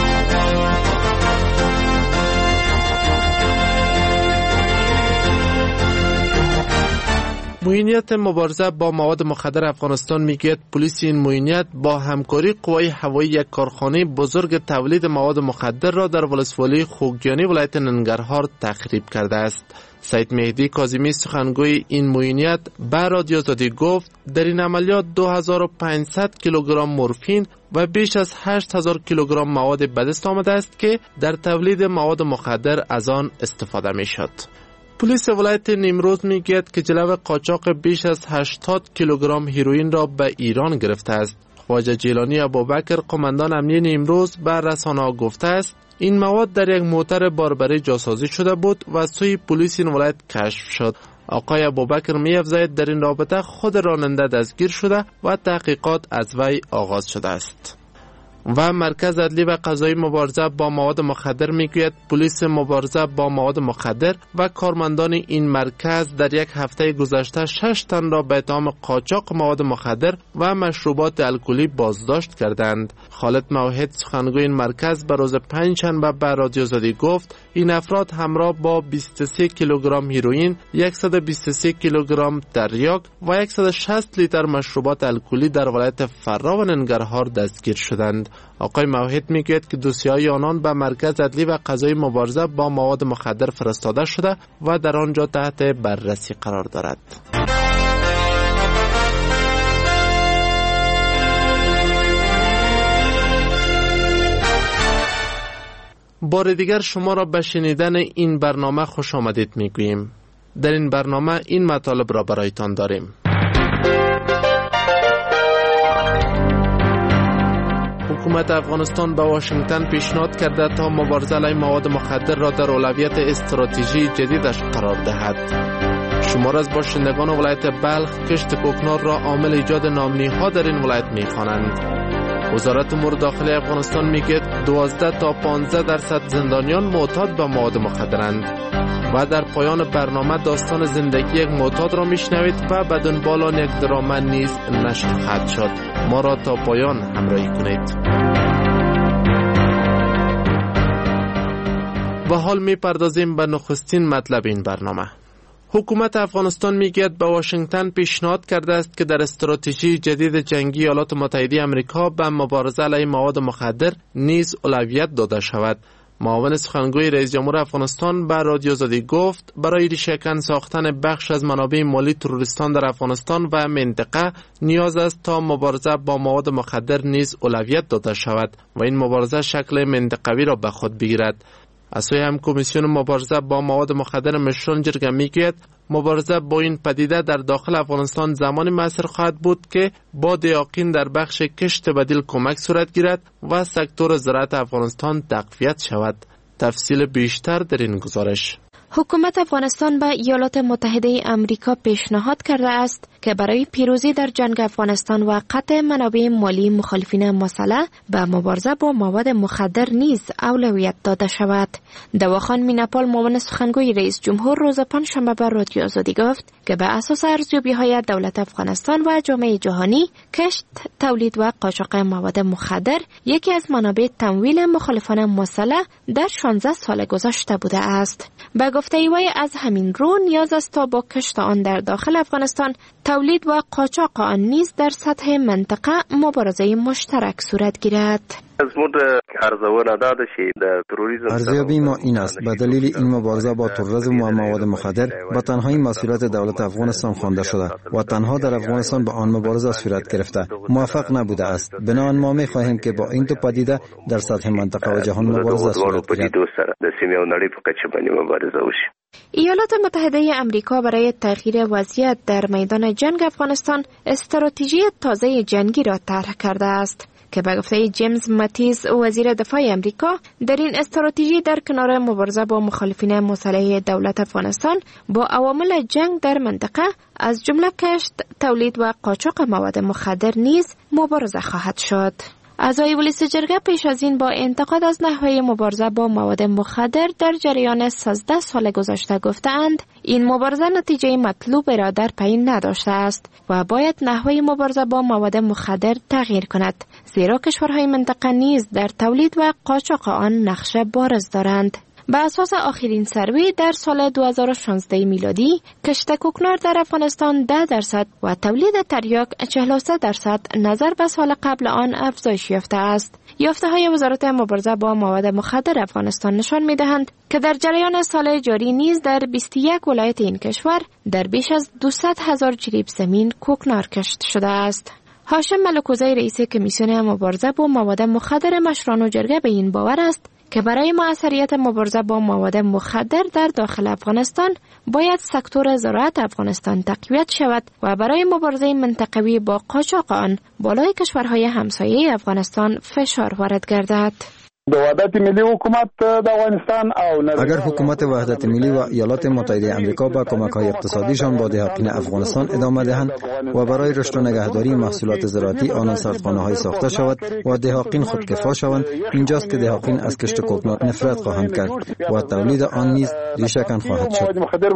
موینیت مبارزه با مواد مخدر افغانستان میگوید پلیس این موینیت با همکاری قوای هوایی یک کارخانه بزرگ تولید مواد مخدر را در ولسوالی خوگیانی ولایت ننگرهار تخریب کرده است. سید مهدی کاظمی سخنگوی این موینیت به رادیو آزادی گفت در این عملیات دو هزار و پانصد کیلوگرم مورفین و بیش از هشت هزار کیلوگرم مواد به دست آمده است که در تولید مواد مخدر از آن استفاده می شد. پلیس ولایت نیمروز میگوید که جلو قاچاق بیش از هشتاد کیلوگرم هیروئین را به ایران گرفته است. خواجه جیلانی ابوبکر قماندان امنیه نیمروز به رسانه‌ها گفته است این مواد در یک موتر باربری جاسازی شده بود و سوی پلیس این ولایت کشف شد. آقای ابوبکر می‌افزاید در این رابطه خود راننده دستگیر شده و تحقیقات از وی آغاز شده است. و مرکز عدلی و قضایی مبارزه با مواد مخدر میگوید پلیس مبارزه با مواد مخدر و کارمندان این مرکز در یک هفته گذشته شش تن را به اتهام قاچاق مواد مخدر و مشروبات الکلی بازداشت کردند. خالد موحد سخنگوی این مرکز به روز پنجشنبه به رادیو آزادی گفت این افراد همراه با بیست و سه کیلوگرم هیروئین، صد و بیست و سه کیلوگرم تریاک و صد و شصت لیتر مشروبات الکلی در ولایت فرا و ننگرهار دستگیر شدند. آقای موحد میگوید که دوسیه‌های آنان به مرکز عدلی و قضایی مبارزه با مواد مخدر فرستاده شده و در آنجا تحت بررسی قرار دارد. بار دیگر شما را به شنیدن این برنامه خوش آمدید میگوییم. در این برنامه این مطالب را برایتان داریم. حکومت افغانستان به واشنگتن پیشنهاد کرده تا مبارزه علیه مواد مخدر را در اولویت استراتژی جدیدش قرار دهد. شمار از باشندگان ولایت بلخ کشت کوکنار را عامل ایجاد نامنی‌ها در این ولایت می‌خوانند. وزارت امور داخلی افغانستان میگه دوازده تا پانزده درصد زندانیان معتاد به مواد مخدرند. و در پایان برنامه داستان زندگی یک معتاد را میشنوید و به دنبال آن یک دراما نیز نشر خواهد شد. ما را تا پایان همراهی کنید. و حال میپردازیم به نخستین مطلب این برنامه. حکومت افغانستان میگوید به واشنگتن پیشنهاد کرده است که در استراتژی جدید جنگی ایالات متحده آمریکا به مبارزه علیه مواد مخدر نیز اولویت داده شود. معاون سخنگوی رئیس جمهور افغانستان به رادیو آزادی گفت برای ریشه‌کن ساختن بخش از منابع مالی تروریستان در افغانستان و منطقه نیاز است تا مبارزه با مواد مخدر نیز اولویت داده شود و این مبارزه شکل منطقوی را به خود بگیرد. از سوی هم کمیسیون مبارزه با مواد مخدر مشران جرگه میگوید مبارزه با این پدیده در داخل افغانستان زمانی مؤثر خواهد بود که با دیاقین در بخش کشت بدیل کمک صورت گیرد و سکتور زراعت افغانستان تقویت شود. تفصیل بیشتر در این گزارش. حکومت افغانستان به ایالات متحده امریکا پیشنهاد کرده است که برای پیروزی در جنگ افغانستان و قطع منابع مالی مخالفین مسلح به مبارزه با مواد مخدر نیز اولویت داده شود. دواخان میناپال معاون سخنگوی رئیس جمهور روز پنجشنبه به رادیو آزادی گفت که به اساس ارزیابی‌های دولت افغانستان و جامعه جهانی کشت، تولید و قاچاق مواد مخدر یکی از منابع تمویل مخالفان مسلح در شانزده سال گذشته بوده است. به گفته وی از همین رو نیاز است تا با کشت آن در داخل افغانستان، تولید و قاچاق آن نیز در سطح منطقه مبارزه مشترک صورت گیرد. ارزیابی ما این است به دلیل این مبارزه با تروریسم و مواد مخدر به تنهایی مسئولیت دولت افغانستان خوانده شده و تنها در افغانستان به آن مبارزه صورت گرفته موفق نبوده است. بنابراین ما می خواهیم که با این دو پدیده در سطح منطقه و جهان مبارزه صورت گیرد. ایالات متحده امریکا برای تغییر وضعیت در میدان جنگ افغانستان استراتژی تازه جنگی را طرح کرده است که به گفته جیمز ماتیز وزیر دفاع امریکا در این استراتژی در کنار مبارزه با مخالفین مسلح دولت افغانستان با عوامل جنگ در منطقه از جمله کشت، تولید و قاچاق مواد مخدر نیز مبارزه خواهد شد. اعضای ولس جرگه پیش از این با انتقاد از نحوه مبارزه با مواد مخدر در جریان سیزده سال گذشته گفتند این مبارزه نتیجه مطلوب را در پی نداشته است و باید نحوه مبارزه با مواد مخدر تغییر کند، زیرا کشورهای منطقه نیز در تولید و قاچاق آن نقش بارز دارند. به اساس آخرین سروی در سال دو هزار و شانزده میلادی کشت کوکنار در افغانستان ده درصد و تولید تریاک چهل و سه درصد نظر به سال قبل آن افزایش یافته است. یافته های وزارت مبارزه با مواد مخدر افغانستان نشان می دهند که در جریان سال جاری نیز در بیست و یک ولایت این کشور در بیش از دویست هزار جریب زمین کوکنار کشت شده است. هاشم ملکوزی رئیس کمیسیون مبارزه با مواد مخدر مشران و جرگه به این باور است که برای مؤثریت مبارزه با مواد مخدر در داخل افغانستان باید سکتور زراعت افغانستان تقویت شود و برای مبارزه منطقوی با قاچاق آن بالای کشورهای همسایه افغانستان فشار وارد گردد. اگر حکومت وحدت ملی و ایالات متحده آمریکا با کمک‌های اقتصادیشان با دهقان افغانستان ادامه دهند و برای رشد و نگهداری محصولات زراعتی آنان سردخانه‌های ساخته شود و دهقان خودکفا شوند، اینجاست که دهقان از کشت کوکنار نفرت خواهند کرد و تولید آن نیز ریشه‌کن خواهد شد.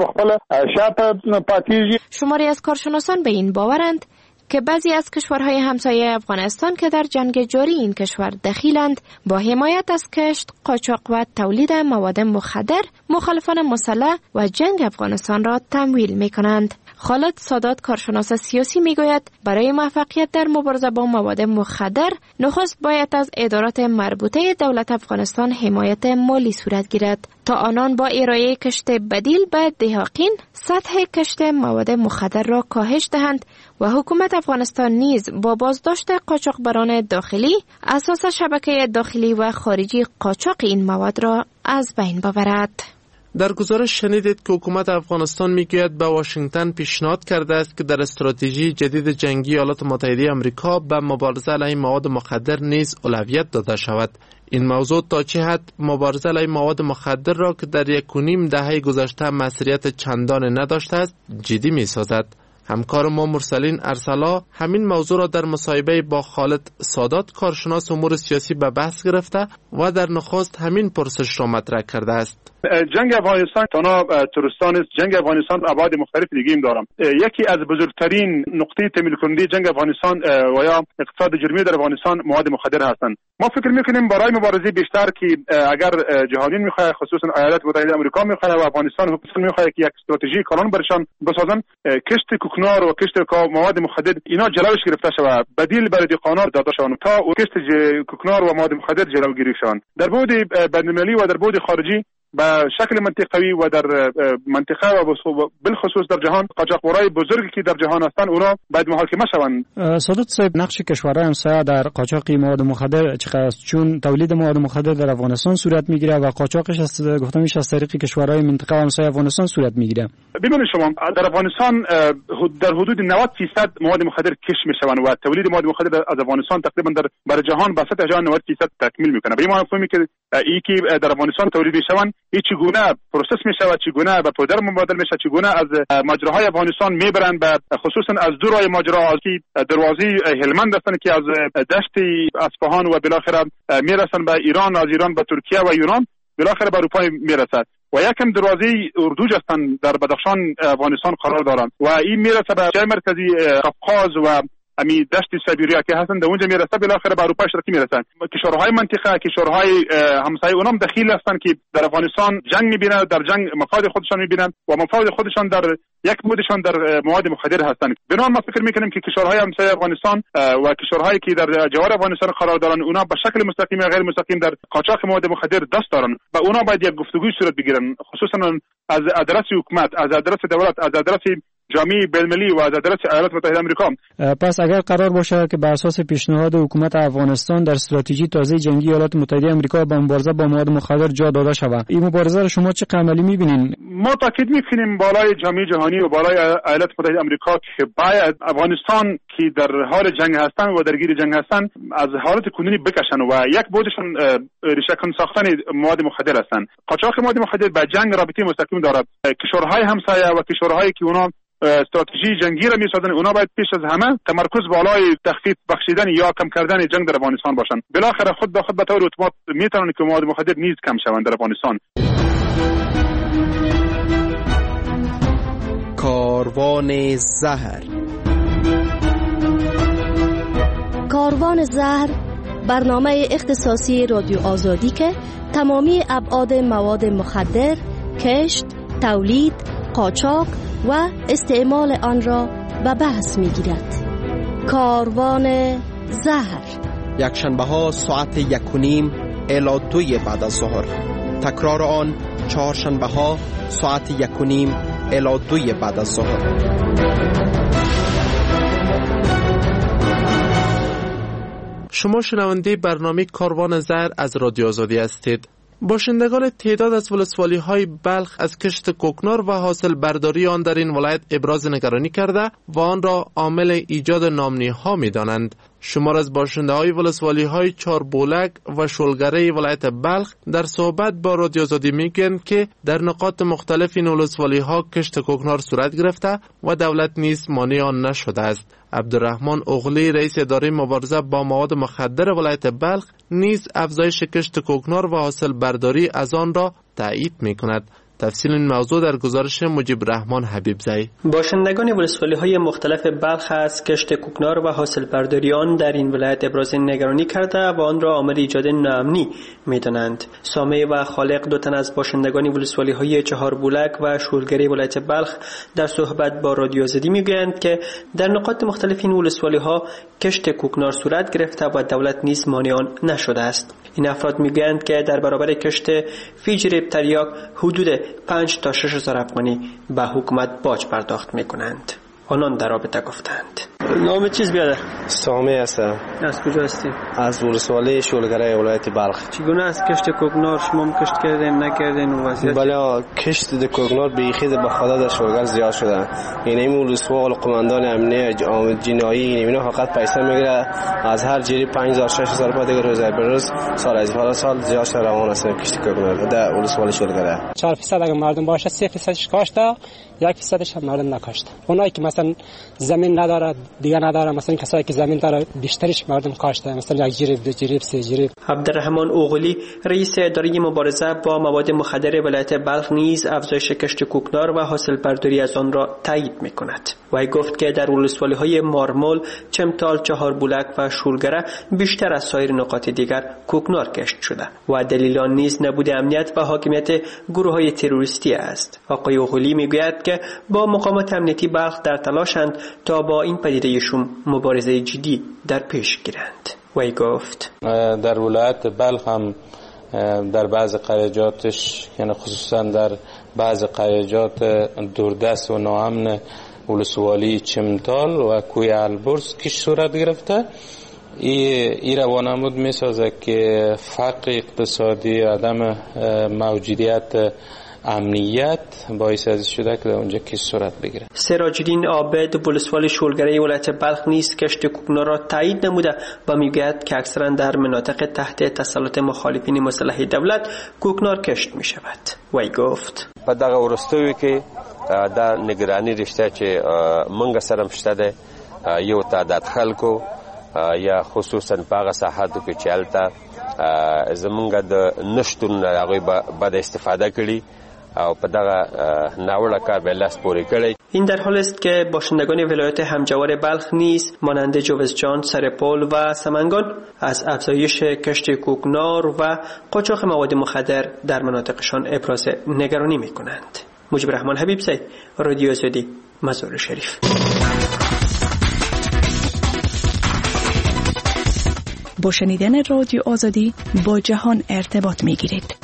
شماری از کارشناسان به این باورند که بعضی از کشورهای همسایه افغانستان که در جنگ جاری این کشور دخیلند با حمایت از کشت، قاچاق و تولید مواد مخدر مخالفان مسلح و جنگ افغانستان را تمویل می کنند. خالد سادات کارشناس سیاسی می گوید برای موفقیت در مبارزه با مواد مخدر نخست باید از ادارات مربوطه دولت افغانستان حمایت مالی صورت گیرد تا آنان با ارائه کشت بدیل به دهقان سطح کشت مواد مخدر را کاهش دهند و حکومت افغانستان نیز با بازداشت قاچاقبران داخلی اساس شبکه داخلی و خارجی قاچاق این مواد را از بین ببرد. در گزارش شنیدید که حکومت افغانستان میگوید به واشنگتن پیشنهاد کرده است که در استراتژی جدید جنگی ایالات متحده آمریکا به مبارزه علیه مواد مخدر نیز اولویت داده شود. این موضوع تا چه حد مبارزه علیه مواد مخدر را که در یک و نیم دهه گذشته مسئولیت چندان نداشته است جدی می سازد. همکار ما مرسلین ارسلا همین موضوع را در مصاحبه با خالد سادات کارشناس امور سیاسی به بحث گرفته و در نخست همین پرسش را مطرح کرده است. جنگ افغانستان تنها ترستان است. جنگ افغانستان ابعاد مختلف دیگه هم دارم. یکی از بزرگترین نقطه تمایل کننده جنگ افغانستان و یا اقتصاد جرمی در افغانستان مواد مخدر هستند. ما فکر میکنیم برای مبارزه بیشتر که اگر جهانیون میخواد، خصوصا ایالات متحده آمریکا میخواد و افغانستان حکومت میخواد که یک استراتژی کلان برشان بسازن، کشت کوکنار و کشت مواد مخدر اینا جلوش گرفته شود، بدیل برای دیقانار داده شوند تا کشت کوکنار و مواد مخدر جلوگیری شوند. در بعد بین‌المللی و در بعد خارجی به شکل منطقوی و در منطقه و بالخصوص در جهان قاچاقبرای بزرگی که در جهان هستند اونا باید محاکمه شوند. سادات صاحب، نقش کشورهای همسایه در قاچاق مواد مخدر چقدر است؟ چون تولید مواد مخدر در افغانستان صورت میگیره و قاچاقش از گفتم میشه از طریق کشورهای منطقه همسایه افغانستان صورت میگیره. ببینید شما در افغانستان در حدود نود درصد مواد مخدر کش میشوند و تولید مواد مخدر از افغانستان تقریبا در برای جهان به سطح جهان نود درصد تکمیل میکنه. برای ما مفهومی که ای که در افغانستان تولید میشوند ای چگونه پروسس میشود، چگونه به پودر مبادل میشه، چگونه از ماجراهای افغانستان میبرند به خصوصا از دو راه ماجرا از دروازه هلمند هستند که از دشت اصفهان و بالاخره میرسن به ایران، از ایران به ترکیه و یونان، بالاخره به اروپا میرسد و یکم دروازه اردوج هستند در بدخشان افغانستان قرار دارند و این میرسه به جای مرکزی قفقاز و امی دشت سیبریا که هستند در اونجا میرسه، بالاخره به اروپا اشتراکی میرسن. کشورهای منطقه، کشورهای همسایه اونام دخیل هستند که در افغانستان جنگ میبینن، در جنگ مفاد خودشان میبینن و مفاد خودشان در یک بودشان در مواد مخدر هستند. بنابراین ما فکر میکنیم که کشورهای همسایه افغانستان و کشورهایی که در جوار افغانستان قرار دارن اونا به شکل مستقیم یا غیر مستقیم در قاچاق مواد مخدر دست دارن و اونا باید یک گفتگوی صورت بگیرن، خصوصا از ادرس حکومت، از ادرس دولت، از ادرس جامعه بین‌المللی و از ادرس ایالات متحده آمریکا. پس اگر قرار باشه که بر اساس پیشنهاد حکومت افغانستان در استراتژی تازه جنگی ایالات متحده آمریکا با مبارزه با مواد مخدر جا داده شود، این مبارزه را شما چه عملی می‌بینین؟ ما تاکید می‌کنیم بالای جامعه جهانی و بالای ایالات متحده آمریکا که باید افغانستان که در حال جنگ هستن و درگیر جنگ هستن از حالت کنونی بکشن و یک بودشون ریشه‌کن ساختن مواد مخدر هستن. قاچاق مواد مخدر با جنگ رابطه مستقیم دارد. کشورهای همسایه و کشورهایی که اونا استراتژی جنگی را میسازن اونا باید پیش از همه تمرکز بالای تخفیف بخشیدن یا کم کردن جنگ در افغانستان باشن. بالاخره خود به خود به طور اتومات میتونن که مواد مخدر نیز کم شوند در افغانستان. کاروان زهر. کاروان زهر برنامه اختصاصی رادیو آزادی که تمامی ابعاد مواد مخدر، کشت، تولید، قاچاق و استعمال آن را به بحث می‌گیرد. کاروان زهر یک شنبه ها ساعت یک و نیم الی دوی بعد از ظهر، تکرار آن چهار شنبه ها ساعت یک و نیم الی دوی بعد از ظهر. شما شنونده برنامه کاروان زهر از رادیو آزادی هستید. باشندگان تعداد از ولسوالی های بلخ از کشت کوکنار و حاصل برداری آن در این ولایت ابراز نگرانی کرده و آن را عامل ایجاد نامنی ها می دانند. شمار از باشنده های ولسوالی های چاربولک و شلگره ولایت بلخ در صحبت با رادیو آزادی میگویند که در نقاط مختلف این ولسوالی ها کشت کوکنار صورت گرفته و دولت نیز مانع آن نشده است. عبدالرحمن اغلی رئیس اداره مبارزه با مواد مخدر ولایت بلخ نیز افزایش کشت کوکنار و حاصل برداری از آن را تایید می‌کند. تفصیل این موضوع در گزارش مجیب رحمان حبیبزئی. باشندگان ولسوالی‌های مختلف بلخ از کشت کوکنار و حاصل برداری آن در این ولایت ابراز نگرانی کرده و آن را عامل ایجاد ناامنی می‌دانند. سامع و خالق دو تن از باشندگان ولسوالی‌های چهاربولک و شولگری ولایت بلخ در صحبت با رادیو آزادی می‌گویند که در نقاط مختلف این ولسوالی‌ها کشت کوکنار صورت گرفته و دولت نیز مانع آن نشده است. این افراد می‌گویند که در برابر کشت فیجر تریاک حدود پنج تا شش هزار افغانی به حکومت باج پرداخت میکنند. آنان در رابطه گفتند. نام چیز بیاده؟ سامی هستم. از کجا هستی؟ از ولسوالی شولگره ولایت بلخ. چگونه است کشت کوکنار؟ شما هم کشت کردین نکردین و وضعیت؟ بله، کشت کوکنار بیخی به خدا در شولگر زیاد شده. این این ولسوال قماندان امنیه جنایی اینا فقط پیسه میگیره، از هر جری پنج هزار شش هزار روپیه دیگه روز به روز سال از سال سال زیاد روان است کشت کوکنار در ولسوالی شولگره. چهار درصد اگه مردم باشه سه درصدش کاشته، یک درصدش هم مردم نکاشته. اونایی که مثلا زمین نداره دیگه نداره. مثلا کسایی که زمین داره بیشترش مردم کاشته، مثلا یک جریب، دو جریب، سه جریب. عبدالرحمن اوغلی رئیس اداره مبارزه با مواد مخدر ولایت بلخ نیز افزایش کشت کوکنار و حاصل برداری از آن را تایید می‌کند. وی گفت که در ولسوالی‌های مارمول، چمتال، چهاربولک و شولگره بیشتر از سایر نقاط دیگر کوکنار کشت شده و دلیل آن نیز نبود امنیت و حاکمیت گروه‌های تروریستی است. آقای اوغلی میگوید که با مقامات امنیتی بلخ در تلاشند تا با این پدیده‌شون مبارزه جدی در پیش گیرند. وی گفت در ولایت بلخ هم در بعض قریجاتش، یعنی خصوصا در بعض قریجات دوردست و ناامن ولسوالی چمتال و کوی البرز کش صورت گرفته، ای روانمود می سازه که فقر اقتصادی، عدم موجودیت امنیت باعث از شده که در اونجا کش صورت بگیره. سراج‌الدین عابد ولسوالی شولگره ولایت بلخ نیز کشت کوکنار را تایید نموده و میگوید که اکثرا در مناطق تحت تسلط مخالفین مسلح دولت کوکنار کشت می شود. وی گفت په دغه ورستوي کې دا نگرانی رشته چې منګه سره مشته ده، یو تعداد خلکو یا خصوصا په هغه ساحاتو کې چې هلته زمونږ د نشتون هغوی بد استفاده کړي او په دغه ناوړه کار به لاس پورې کړی. این در حال است که باشندگان ولایت همجوار بلخ نیز مانند جوزجان، سرپل و سمنگان از افزایش کشت کوکنار و قاچاق مواد مخدر در مناطقشان ابراز نگرانی می‌کنند. مجیب رحمان حبیبزی، رادیو آزادی، مزار شریف. با شنیدن رادیو آزادی با جهان ارتباط می‌گیرید.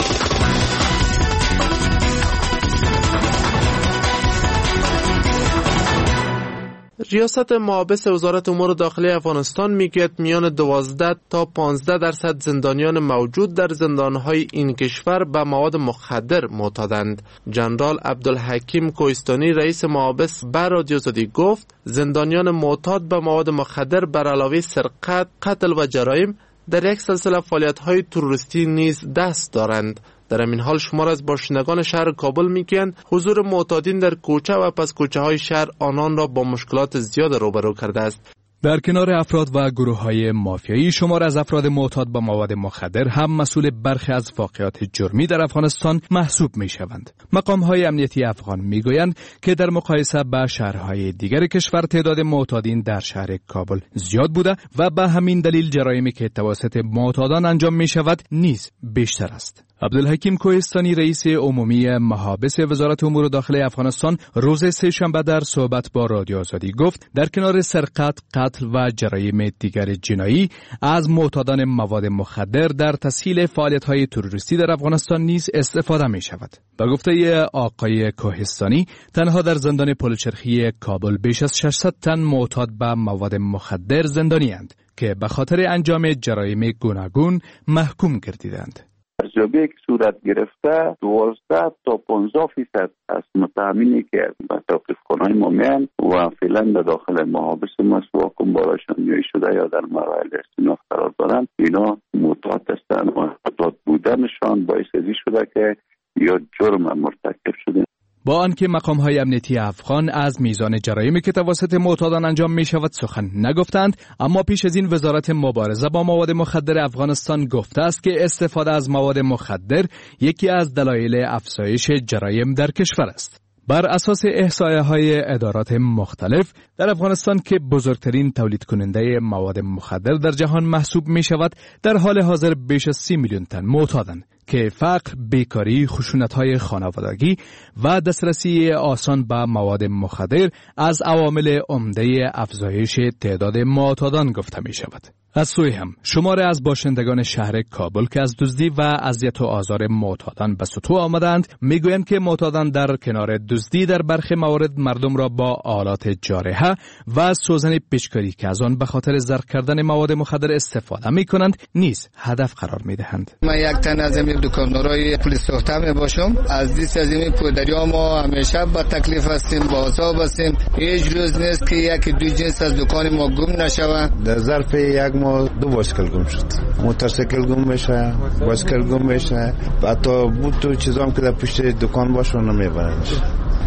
ریاست محابس وزارت امور داخلی افغانستان میگوید میان دوازده تا پانزده درصد زندانیان موجود در زندانهای این کشور به مواد مخدر معتادند. جنرال عبدالحکیم کوهستانی رئیس محابس به رادیو آزادی گفت زندانیان معتاد به مواد مخدر بر علاوه سرقت، قتل و جرایم در یک سلسله فعالیت‌های تروریستی نیز دست دارند. در این حال شمار از باشندگان شهر کابل میگویند حضور معتادین در کوچه و پس کوچه های شهر آنان را با مشکلات زیاد روبرو کرده است. در کنار افراد و گروه‌های مافیایی، شمار از افراد معتاد به مواد مخدر هم مسئول برخی از واقعات جرمی در افغانستان محسوب می‌شوند. مقام‌های امنیتی افغان می‌گویند که در مقایسه با شهرهای دیگر کشور تعداد معتادین در شهر کابل زیاد بوده و به همین دلیل جرایمی که توسط معتادان انجام می‌شود نیز بیشتر است. عبدالحکیم کوهستانی رئیس عمومی محابس وزارت امور داخلی افغانستان روز سه‌شنبه در صحبت با رادیو آزادی گفت در کنار سرقت، قتل و جرایم دیگر جنایی از معتادان مواد مخدر در تسهیل فعالیت‌های تروریستی در افغانستان نیز استفاده می‌شود. با گفته آقای کوهستانی تنها در زندان پلچرخی کابل بیش از ششصد تن معتاد به مواد مخدر زندانی‌اند که به خاطر انجام جرایم گوناگون محکوم گردیدند. ارزیابی که صورت گرفته دوازده تا پانزده فیصد از متهمینی که به توقیفخانه‌های ما میان و فعلا در داخل محابس محاکمه برایشان نیایی شده یا در مراحل استیناف قرار دارند، اینا معتاد هستند و معتاد بودنشان باعث ازی شده که یا جرم مرتکب شده. با آنکه مقام‌های امنیتی افغان از میزان جرایمی که توسط معتادان انجام می‌شود سخن نگفتند، اما پیش از این وزارت مبارزه با مواد مخدر افغانستان گفته است که استفاده از مواد مخدر یکی از دلایل افزایش جرایم در کشور است. بر اساس احصایه‌های ادارات مختلف در افغانستان که بزرگترین تولید کننده مواد مخدر در جهان محسوب می شود، در حال حاضر بیش از سی میلیون تن معتادند که فقر، بیکاری، خشونت‌های خانوادگی و دسترسی آسان به مواد مخدر از عوامل عمده افزایش تعداد معتادان گفته می شود. از سوی هم شمار از باشندگان شهر کابل که از دزدی و اذیت و آزار معتادان به سطوح آمدند میگویند که معتادان در کنار دزدی در برخی موارد مردم را با آلات جارحه و سوزن پیچکاری که از آن به خاطر زرق کردن مواد مخدر استفاده میکنند نیز هدف قرار میدهند. من یک تن از این دکاندارای پلیس سوخته می باشم. از دیس از این پودریا ما همیشه با تکلیف هستیم، با حساب هستیم. هیچ روز نیست که یک دو جنس از دکان ما گم نشود. در ظرف یک ما دو بایسکل گم شد، موتورسیکل گم میشه، بایسکل گم میشه، حتی بود تو چیزام که در پشت دکان باشه نمیبرنش.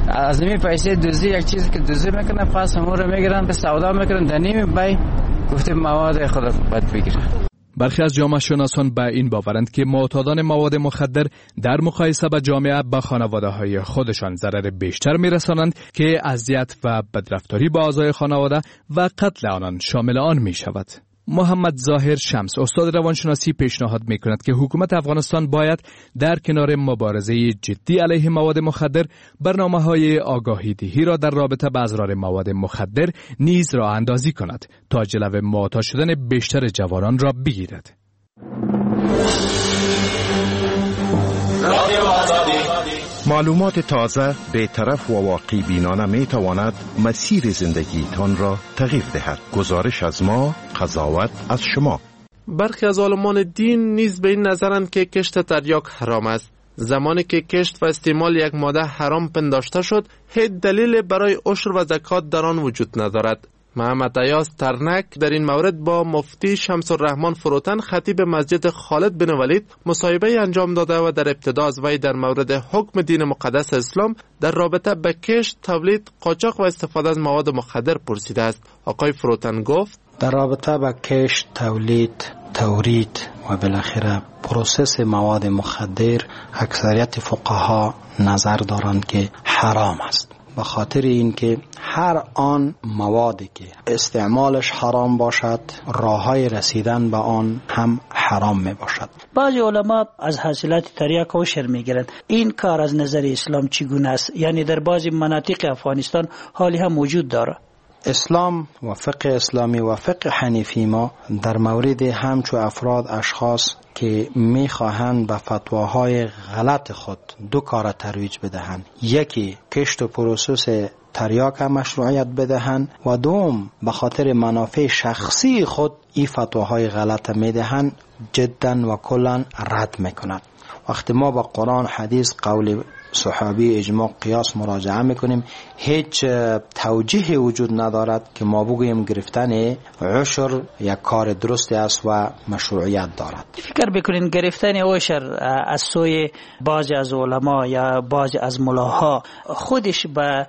از این پیسه دوزی یک چیزی که دوزی میکنه پس همون رو میگیرن به سودا میکنن در نیم بای گفتیم مواد خود باید بگیرن. برخی از جامعه شناسان به این باورند که معتادان مواد مخدر در مقایسه با جامعه به خانواده های خودشان ضرر بیشتر میرسانند که اذیت و بدرفتاری با اعضای خانواده و قتل آنان شامل آن می شود. محمد ظاهر شمس استاد روانشناسی پیشنهاد می کند که حکومت افغانستان باید در کنار مبارزه جدی علیه مواد مخدر برنامه های آگاهی دهی را در رابطه با اضرار مواد مخدر نیز راه اندازی کند تا جلو معتاد شدن بیشتر جوانان را بگیرد. معلومات تازه، بی‌طرف و واقعی بینانه می تواند مسیر زندگیتان را تغییر دهد. گزارش از ما، قضاوت از شما. برخی از عالمان دین نیز به این نظرند که کشت تریاک حرام است. زمانی که کشت و استعمال یک ماده حرام پنداشته شد، هیچ دلیل برای عشر و زکات در آن وجود ندارد. محمد ایاز ترنک در این مورد با مفتی شمس الرحمن فروتن خطیب مسجد خالد بن ولید مصاحبه انجام داده و در ابتدا از وی در مورد حکم دین مقدس اسلام در رابطه به کشت، تولید، قاچاق و استفاده از مواد مخدر پرسیده است. آقای فروتن گفت در رابطه با کشت، تولید، تورید و بالاخره پروسس مواد مخدر اکثریت فقها نظر دارند که حرام است، به خاطر اینکه هر آن موادی که استعمالش حرام باشد راههای رسیدن به آن هم حرام می باشد. بعضی علما از حاصلات تریاک عشر می گیرند. این کار از نظر اسلام چگونه است؟ یعنی در بعضی مناطق افغانستان حالی هم موجود داره. اسلام و فقه اسلامی و فقه حنیفی ما در مورد همچو افراد اشخاص که میخواهند به فتواهای غلط خود دو کار ترویج بدهند، یکی کشت و پروسس تریاک مشروعیت بدهند و دوم به خاطر منافع شخصی خود این فتواهای غلط میدهند، جدا و کلا رد میکنند. وقتی ما با قرآن، حدیث، قول صحابی، اجماع، قیاس مراجعه میکنیم، هیچ توجیه وجود ندارد که ما بگوییم گرفتن عشر یک کار درستی است و مشروعیت دارد. فکر بکنین گرفتن عشر از سوی بعضی از علما یا بعضی از ملاها خودش به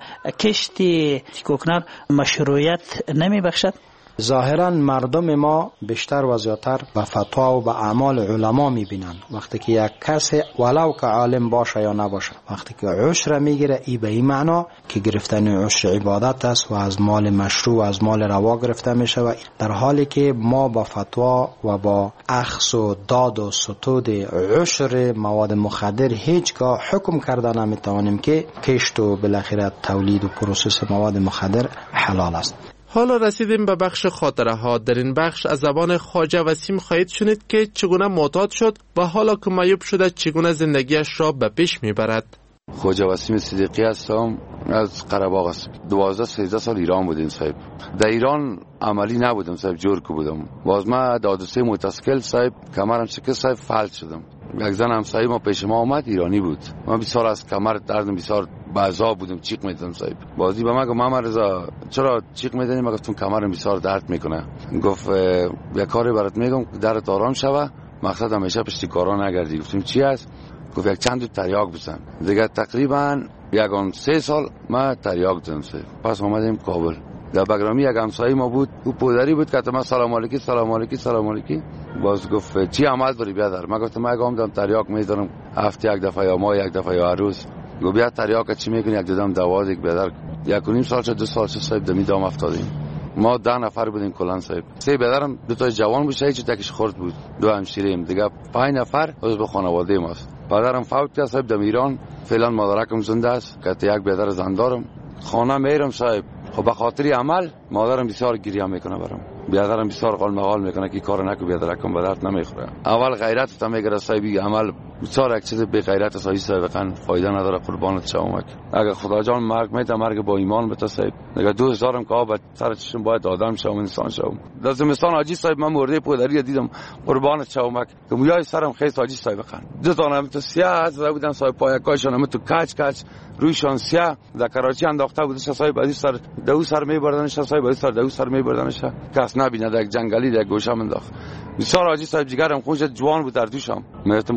کشتی کوکنار مشروعیت نمی بخشد؟ ظاهرا مردم ما بیشتر و زیادتر به فتوا و به اعمال علما میبینند. وقتی که یک کس ولو که عالم باشه یا نباشه وقتی که عشر میگیره، ای به این معنا که گرفتن عشر عبادت است و از مال مشروع و از مال روا گرفته میشه، و در حالی که ما با فتوا و با اخذ و داد و ستود عشر مواد مخدر هیچگاه حکم کرده نمیتوانیم که کشت و بالاخره تولید و پروسس مواد مخدر حلال است. حالا رسیدیم به بخش خاطره ها. در این بخش از زبان خواجه وسیم خواهید شنید که چگونه معتاد شد و حالا که معیوب شده چگونه زندگیش را به پیش میبرد. خواجه وسیم صدیقی هستم، از قره‌باغ هستم. دوازده سیزده سال ایران بودیم صاحب. در ایران عملی نبودم صاحب، جور که بودم. باز ما دادسه متاسکل صاحب کمرم شکست صاحب فلج شدم. یک زن همسایه ما پیش ما آمد، ایرانی بود. من بسیار از کمر دردم بسیار بعضا بودم، چیق میدم صاحب. بازی به من گفت محمد رضا چرا چیق میدنی؟ من گفتم کمرم بسیار درد میکنه. گفت یه کاری برات میگم درت آرام شوه، مقصد همیشه پشتی کارا نگردی. گفتم چی است؟ گفت یک چند تا تریاک بزن. دیگه تقریبا یکان سه سال ما تریاک زدم صاحب. پس اومدیم کابل. در بگرامی یک همسایه ما بود، او پدری بود که ما سلام علیکی سلام علیکی سلام علیکی. باز گفت چی عمل بری بیادر؟ من گفتم من گام دارم تریاک میذارم هفته یک دفعه یا ماه یک دفعه یا هر روز. گفت بیا تریاک چی میکنی؟ یک دادم دوا دیگه بیادر. یک و نیم سال شد، دو سال شد صاحب دمی دام افتادیم. ما ده نفر بودیم کلان صاحب. سه بیادرم دو تا جوان بود، هیچ تکش خورد بود. دو همشیریم دیگه پنج نفر از به خانواده ماست. پدرم فوت کرد صاحب در ایران، فعلا مادرکم زنده است که یک بیادر زندارم. خانه میرم صاحب، خب به خاطر عمل مادرم بسیار گریه میکنه برام، بیادرم بسیار قال مقال میکنه که کار نکو بیادرکم به درد نمیخوره. اول غیرت تا میگره صاحبی عمل بسیار یک چیز به غیرت صاحبی صاحب فایده نداره. قربانت شوم. اگه خدا جان مرگ میده مرگ با ایمان بتا صاحب. نگه دو هزارم که آب سر چشم باید آدم شوم، انسان شوم. در زمستان حاجی صاحب من مرده پدری دیدم، قربانت شوم که مویای سرم خیس حاجی صاحب خان دو تا هم تو سیاه زده بودن صاحب، پایکایشون هم تو کچ کچ رویشان سیاه در کراچی انداخته بود صاحب. بعدی سر دو سر میبردنش صاحب، بعدی سر دو سر میبردنش کس نبینه، در جنگلی در گوشه انداخت. بسیار حاجی صاحب جگرم خوش جوان بود در دوشم. میگفتم خداوند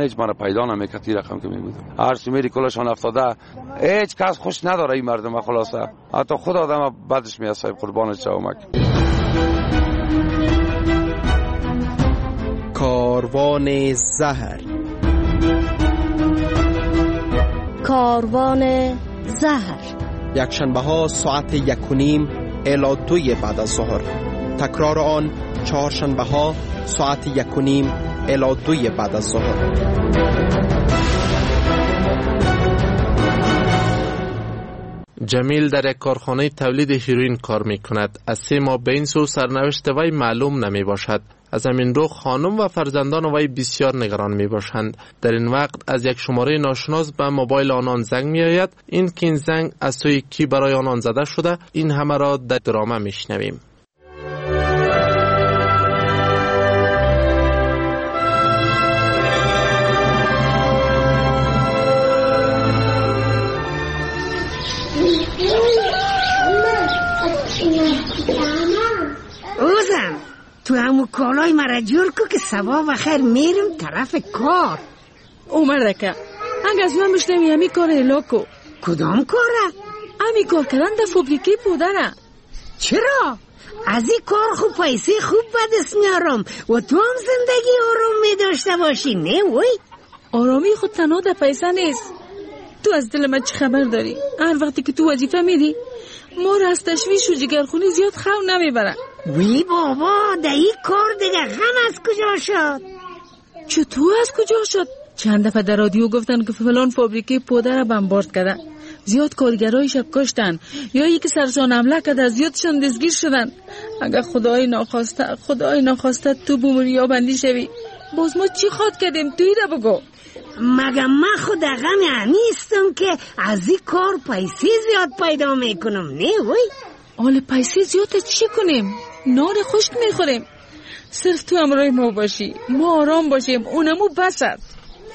هیچ من پیدا نمیکرد این رقم که میبودم. هر سومیری کلشان افتاده، هیچ کس خوش نداره این مردم. خلاصه حتی خود آدم بدش میاد صاحب، قربانش شومک. کاروان زهر. کاروان زهر یک شنبه ها ساعت یک و نیم الی دوی بعد از ظهر. تکرار آن چهارشنبه ها ساعت یک و نیم الی دوی بعد از ظهر. جمیل در یک کارخانه تولید هیروئین کار می کند. از سه ماه به این سو سرنوشت وی معلوم نمی باشد. از همین رو خانم و فرزندان وی بسیار نگران می باشند. در این وقت از یک شماره ناشناس به موبایل آنان زنگ می آید. این که این زنگ از سوی کی برای آنان زده شده، این همه را در درامه می شنویم. اوزم تو همو کالای مرا جور کو که سبا و خیر میرم طرف کار. او مردکه هنگ از من بشنمی همی کار هلاکو. کدام کاره؟ همی کار کردن در فابریکی پودره. چرا؟ از این کار خوب پیسه خوب به دست میارم و تو هم زندگی آرام می داشته باشی، نه وی؟ آرامی خود تنها در پیسه نیست. تو از دل من چه خبر داری؟ هر وقتی که تو وظیفه میدی ما را از تشویش و جگرخونی زیاد خو نمیبرن. وی بابا در این کار دیگه غم از کجا شد؟ چطور از کجا شد؟ چند دفعه در رادیو گفتن که فلان فابریکه پوده را بمبارد کردن، زیاد کارگرای شب کشتن، یا یکی سرشان حمله کرده زیادشان دستگیر شدن. اگر خدای ناخواسته خدای ناخواسته تو بمونی یا بندی شوی، باز ما چی خواد کردیم؟ توی را بگو. مگه من خود غم نیستم که از این کار پیسه زیاد پیدا میکنم، نه وی؟ حال پیسه زیاد چی کنیم؟ نان خشک میخوریم. صرف تو همراه ما باشی، ما آرام باشیم، اونمو بس است.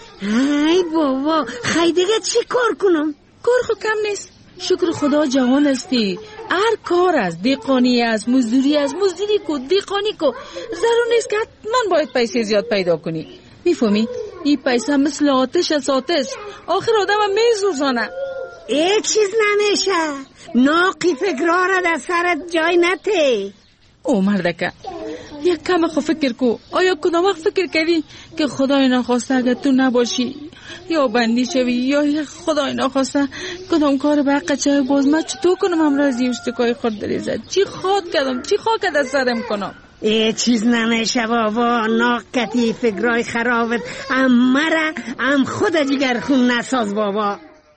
ای بابا خیلی دیگه چی کار کنم؟ کار خود کم نیست. شکر خدا جوان هستی. هر کار است، دیقانی است، مزدوری است، مزدوری کو، دیقانی کو. ضرور نیست که من باید پیسه زیاد پیدا کنی. میفهمی؟ این پیسه مثل آتش است، آتش آخر آدم هم میسوزانه. یک چیز نمیشه، ناقی فکرها را در سرت جای نته. او مردکه یک کم خو فکر کو. آیا کدام وقت فکر کردی که خدای ناخواسته اگر تو نباشی یا بندی شوی یا خدای ناخواسته کدام کار به حق چه باز من چطور کنم همراه از یوشتکای خود دریزد؟ چی خواد کردم؟ چی خواد کده سرم کنم؟ ای چیز نمیشه بابا، ناقتی فکرهای خرابت ام مرا ام خود جگر خون نساز بابا.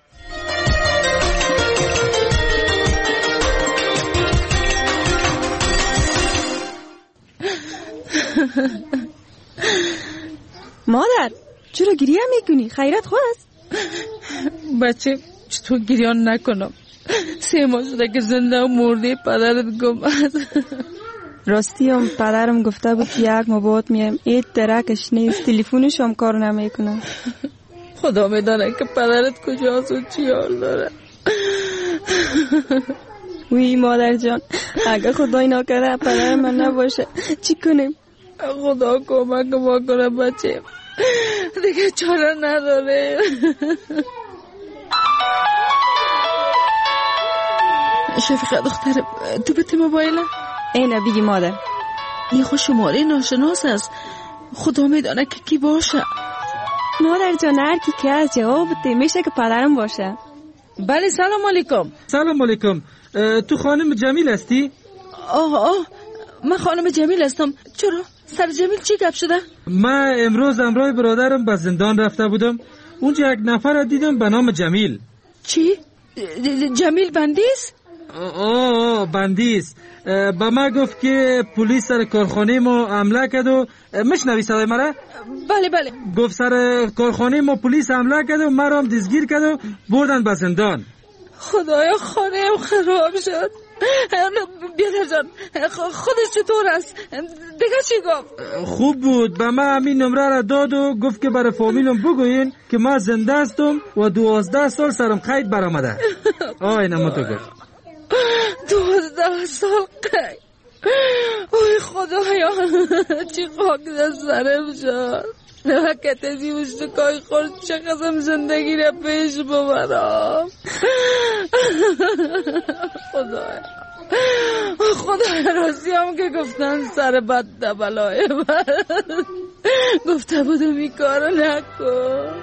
مادر چرا گریه میکنی؟ خیرت خود است؟ بچه چطور گریان نکنم؟ سه ماه شده که زنده و مرده پدرت گم است. راستی هم پدرم گفته بود یک ما باید میایم، اید درکش نیست، تلفنش هم کار نمیکنه. خدا میدانه که پدرت کجاست و چی حال داره. وی مادر جان اگه خدای ناکره پدر من نباشه چی کنیم؟ خدا کمک ما کنه بچه، دیگه چاره نداره. شفیقه دختر تو بته موبایله؟ اینه بگی مادر. یه خود شماره ناشناس است، خدا میدانه که کی باشه. مادر جان هر کی که از جواب بده میشه که پدرم باشه. بله سلام علیکم. سلام علیکم. تو خانم جمیل هستی؟ آه آه من خانم جمیل هستم. چرا؟ سر جمیل چی گپ شده؟ من امروز همراه برادرم به زندان رفته بودم، اونجا یک نفر دیدم به نام جمیل. چی؟ جمیل بندیس؟ آه بندیس. با ما گفت که پلیس سر کارخانه ما حمله کرد و مشنوی صدای مرا؟ بله بله. گفت سر کارخانه ما پلیس حمله کرد و مرا هم دستگیر کرد و بردن به زندان. خدایا خانه هم خراب شد. بیادر جان خودش چطور است؟ دیگه چی گفت؟ خوب بود. به من همین نمره را داد و گفت که برای فامیلم بگوین که ما زنده هستم و دوازده سال سرم قید برآمده. آه اینم تو گفت دوازده سال قید. اوی خدایا چی خاک در سرم شد. وقت از این مشتکای خورد چقدرم زندگی را پیش ببرم. خدایا خدایا راستی هم که گفتن سر بد دبلای بر گفته بودم این کارو نکن.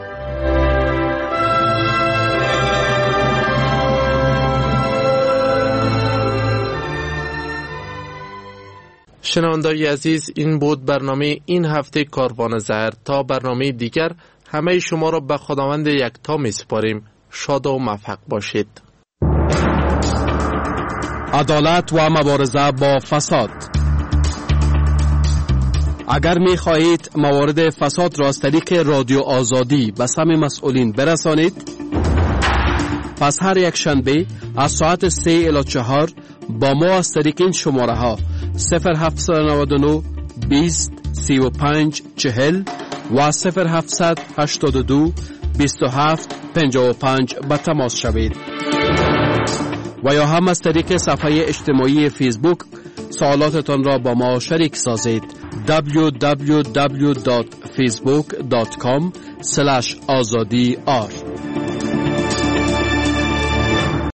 شنوندگان عزیز، این بود برنامه این هفته کاروان زهر. تا برنامه دیگر همه شما را به خداوند یکتا می سپاریم. شاد و موفق باشید. عدالت و مبارزه با فساد. اگر می خواهید موارد فساد را از طریق رادیو آزادی به سمع مسئولین برسانید، پس هر یک شنبه از ساعت سه الی چهار با ما از طریق این شماره ها صفر هفت نه نه بیست سی و پنج چهل و صفر هفت هشت دو بیست و هفت پنجاه و پنج به تماس شوید و یا هم از طریق صفحه اجتماعی فیسبوک سوالاتتان را با ما شریک سازید. دبلیو دبلیو دبلیو دات فیسبوک دات کام اسلش آزادی آر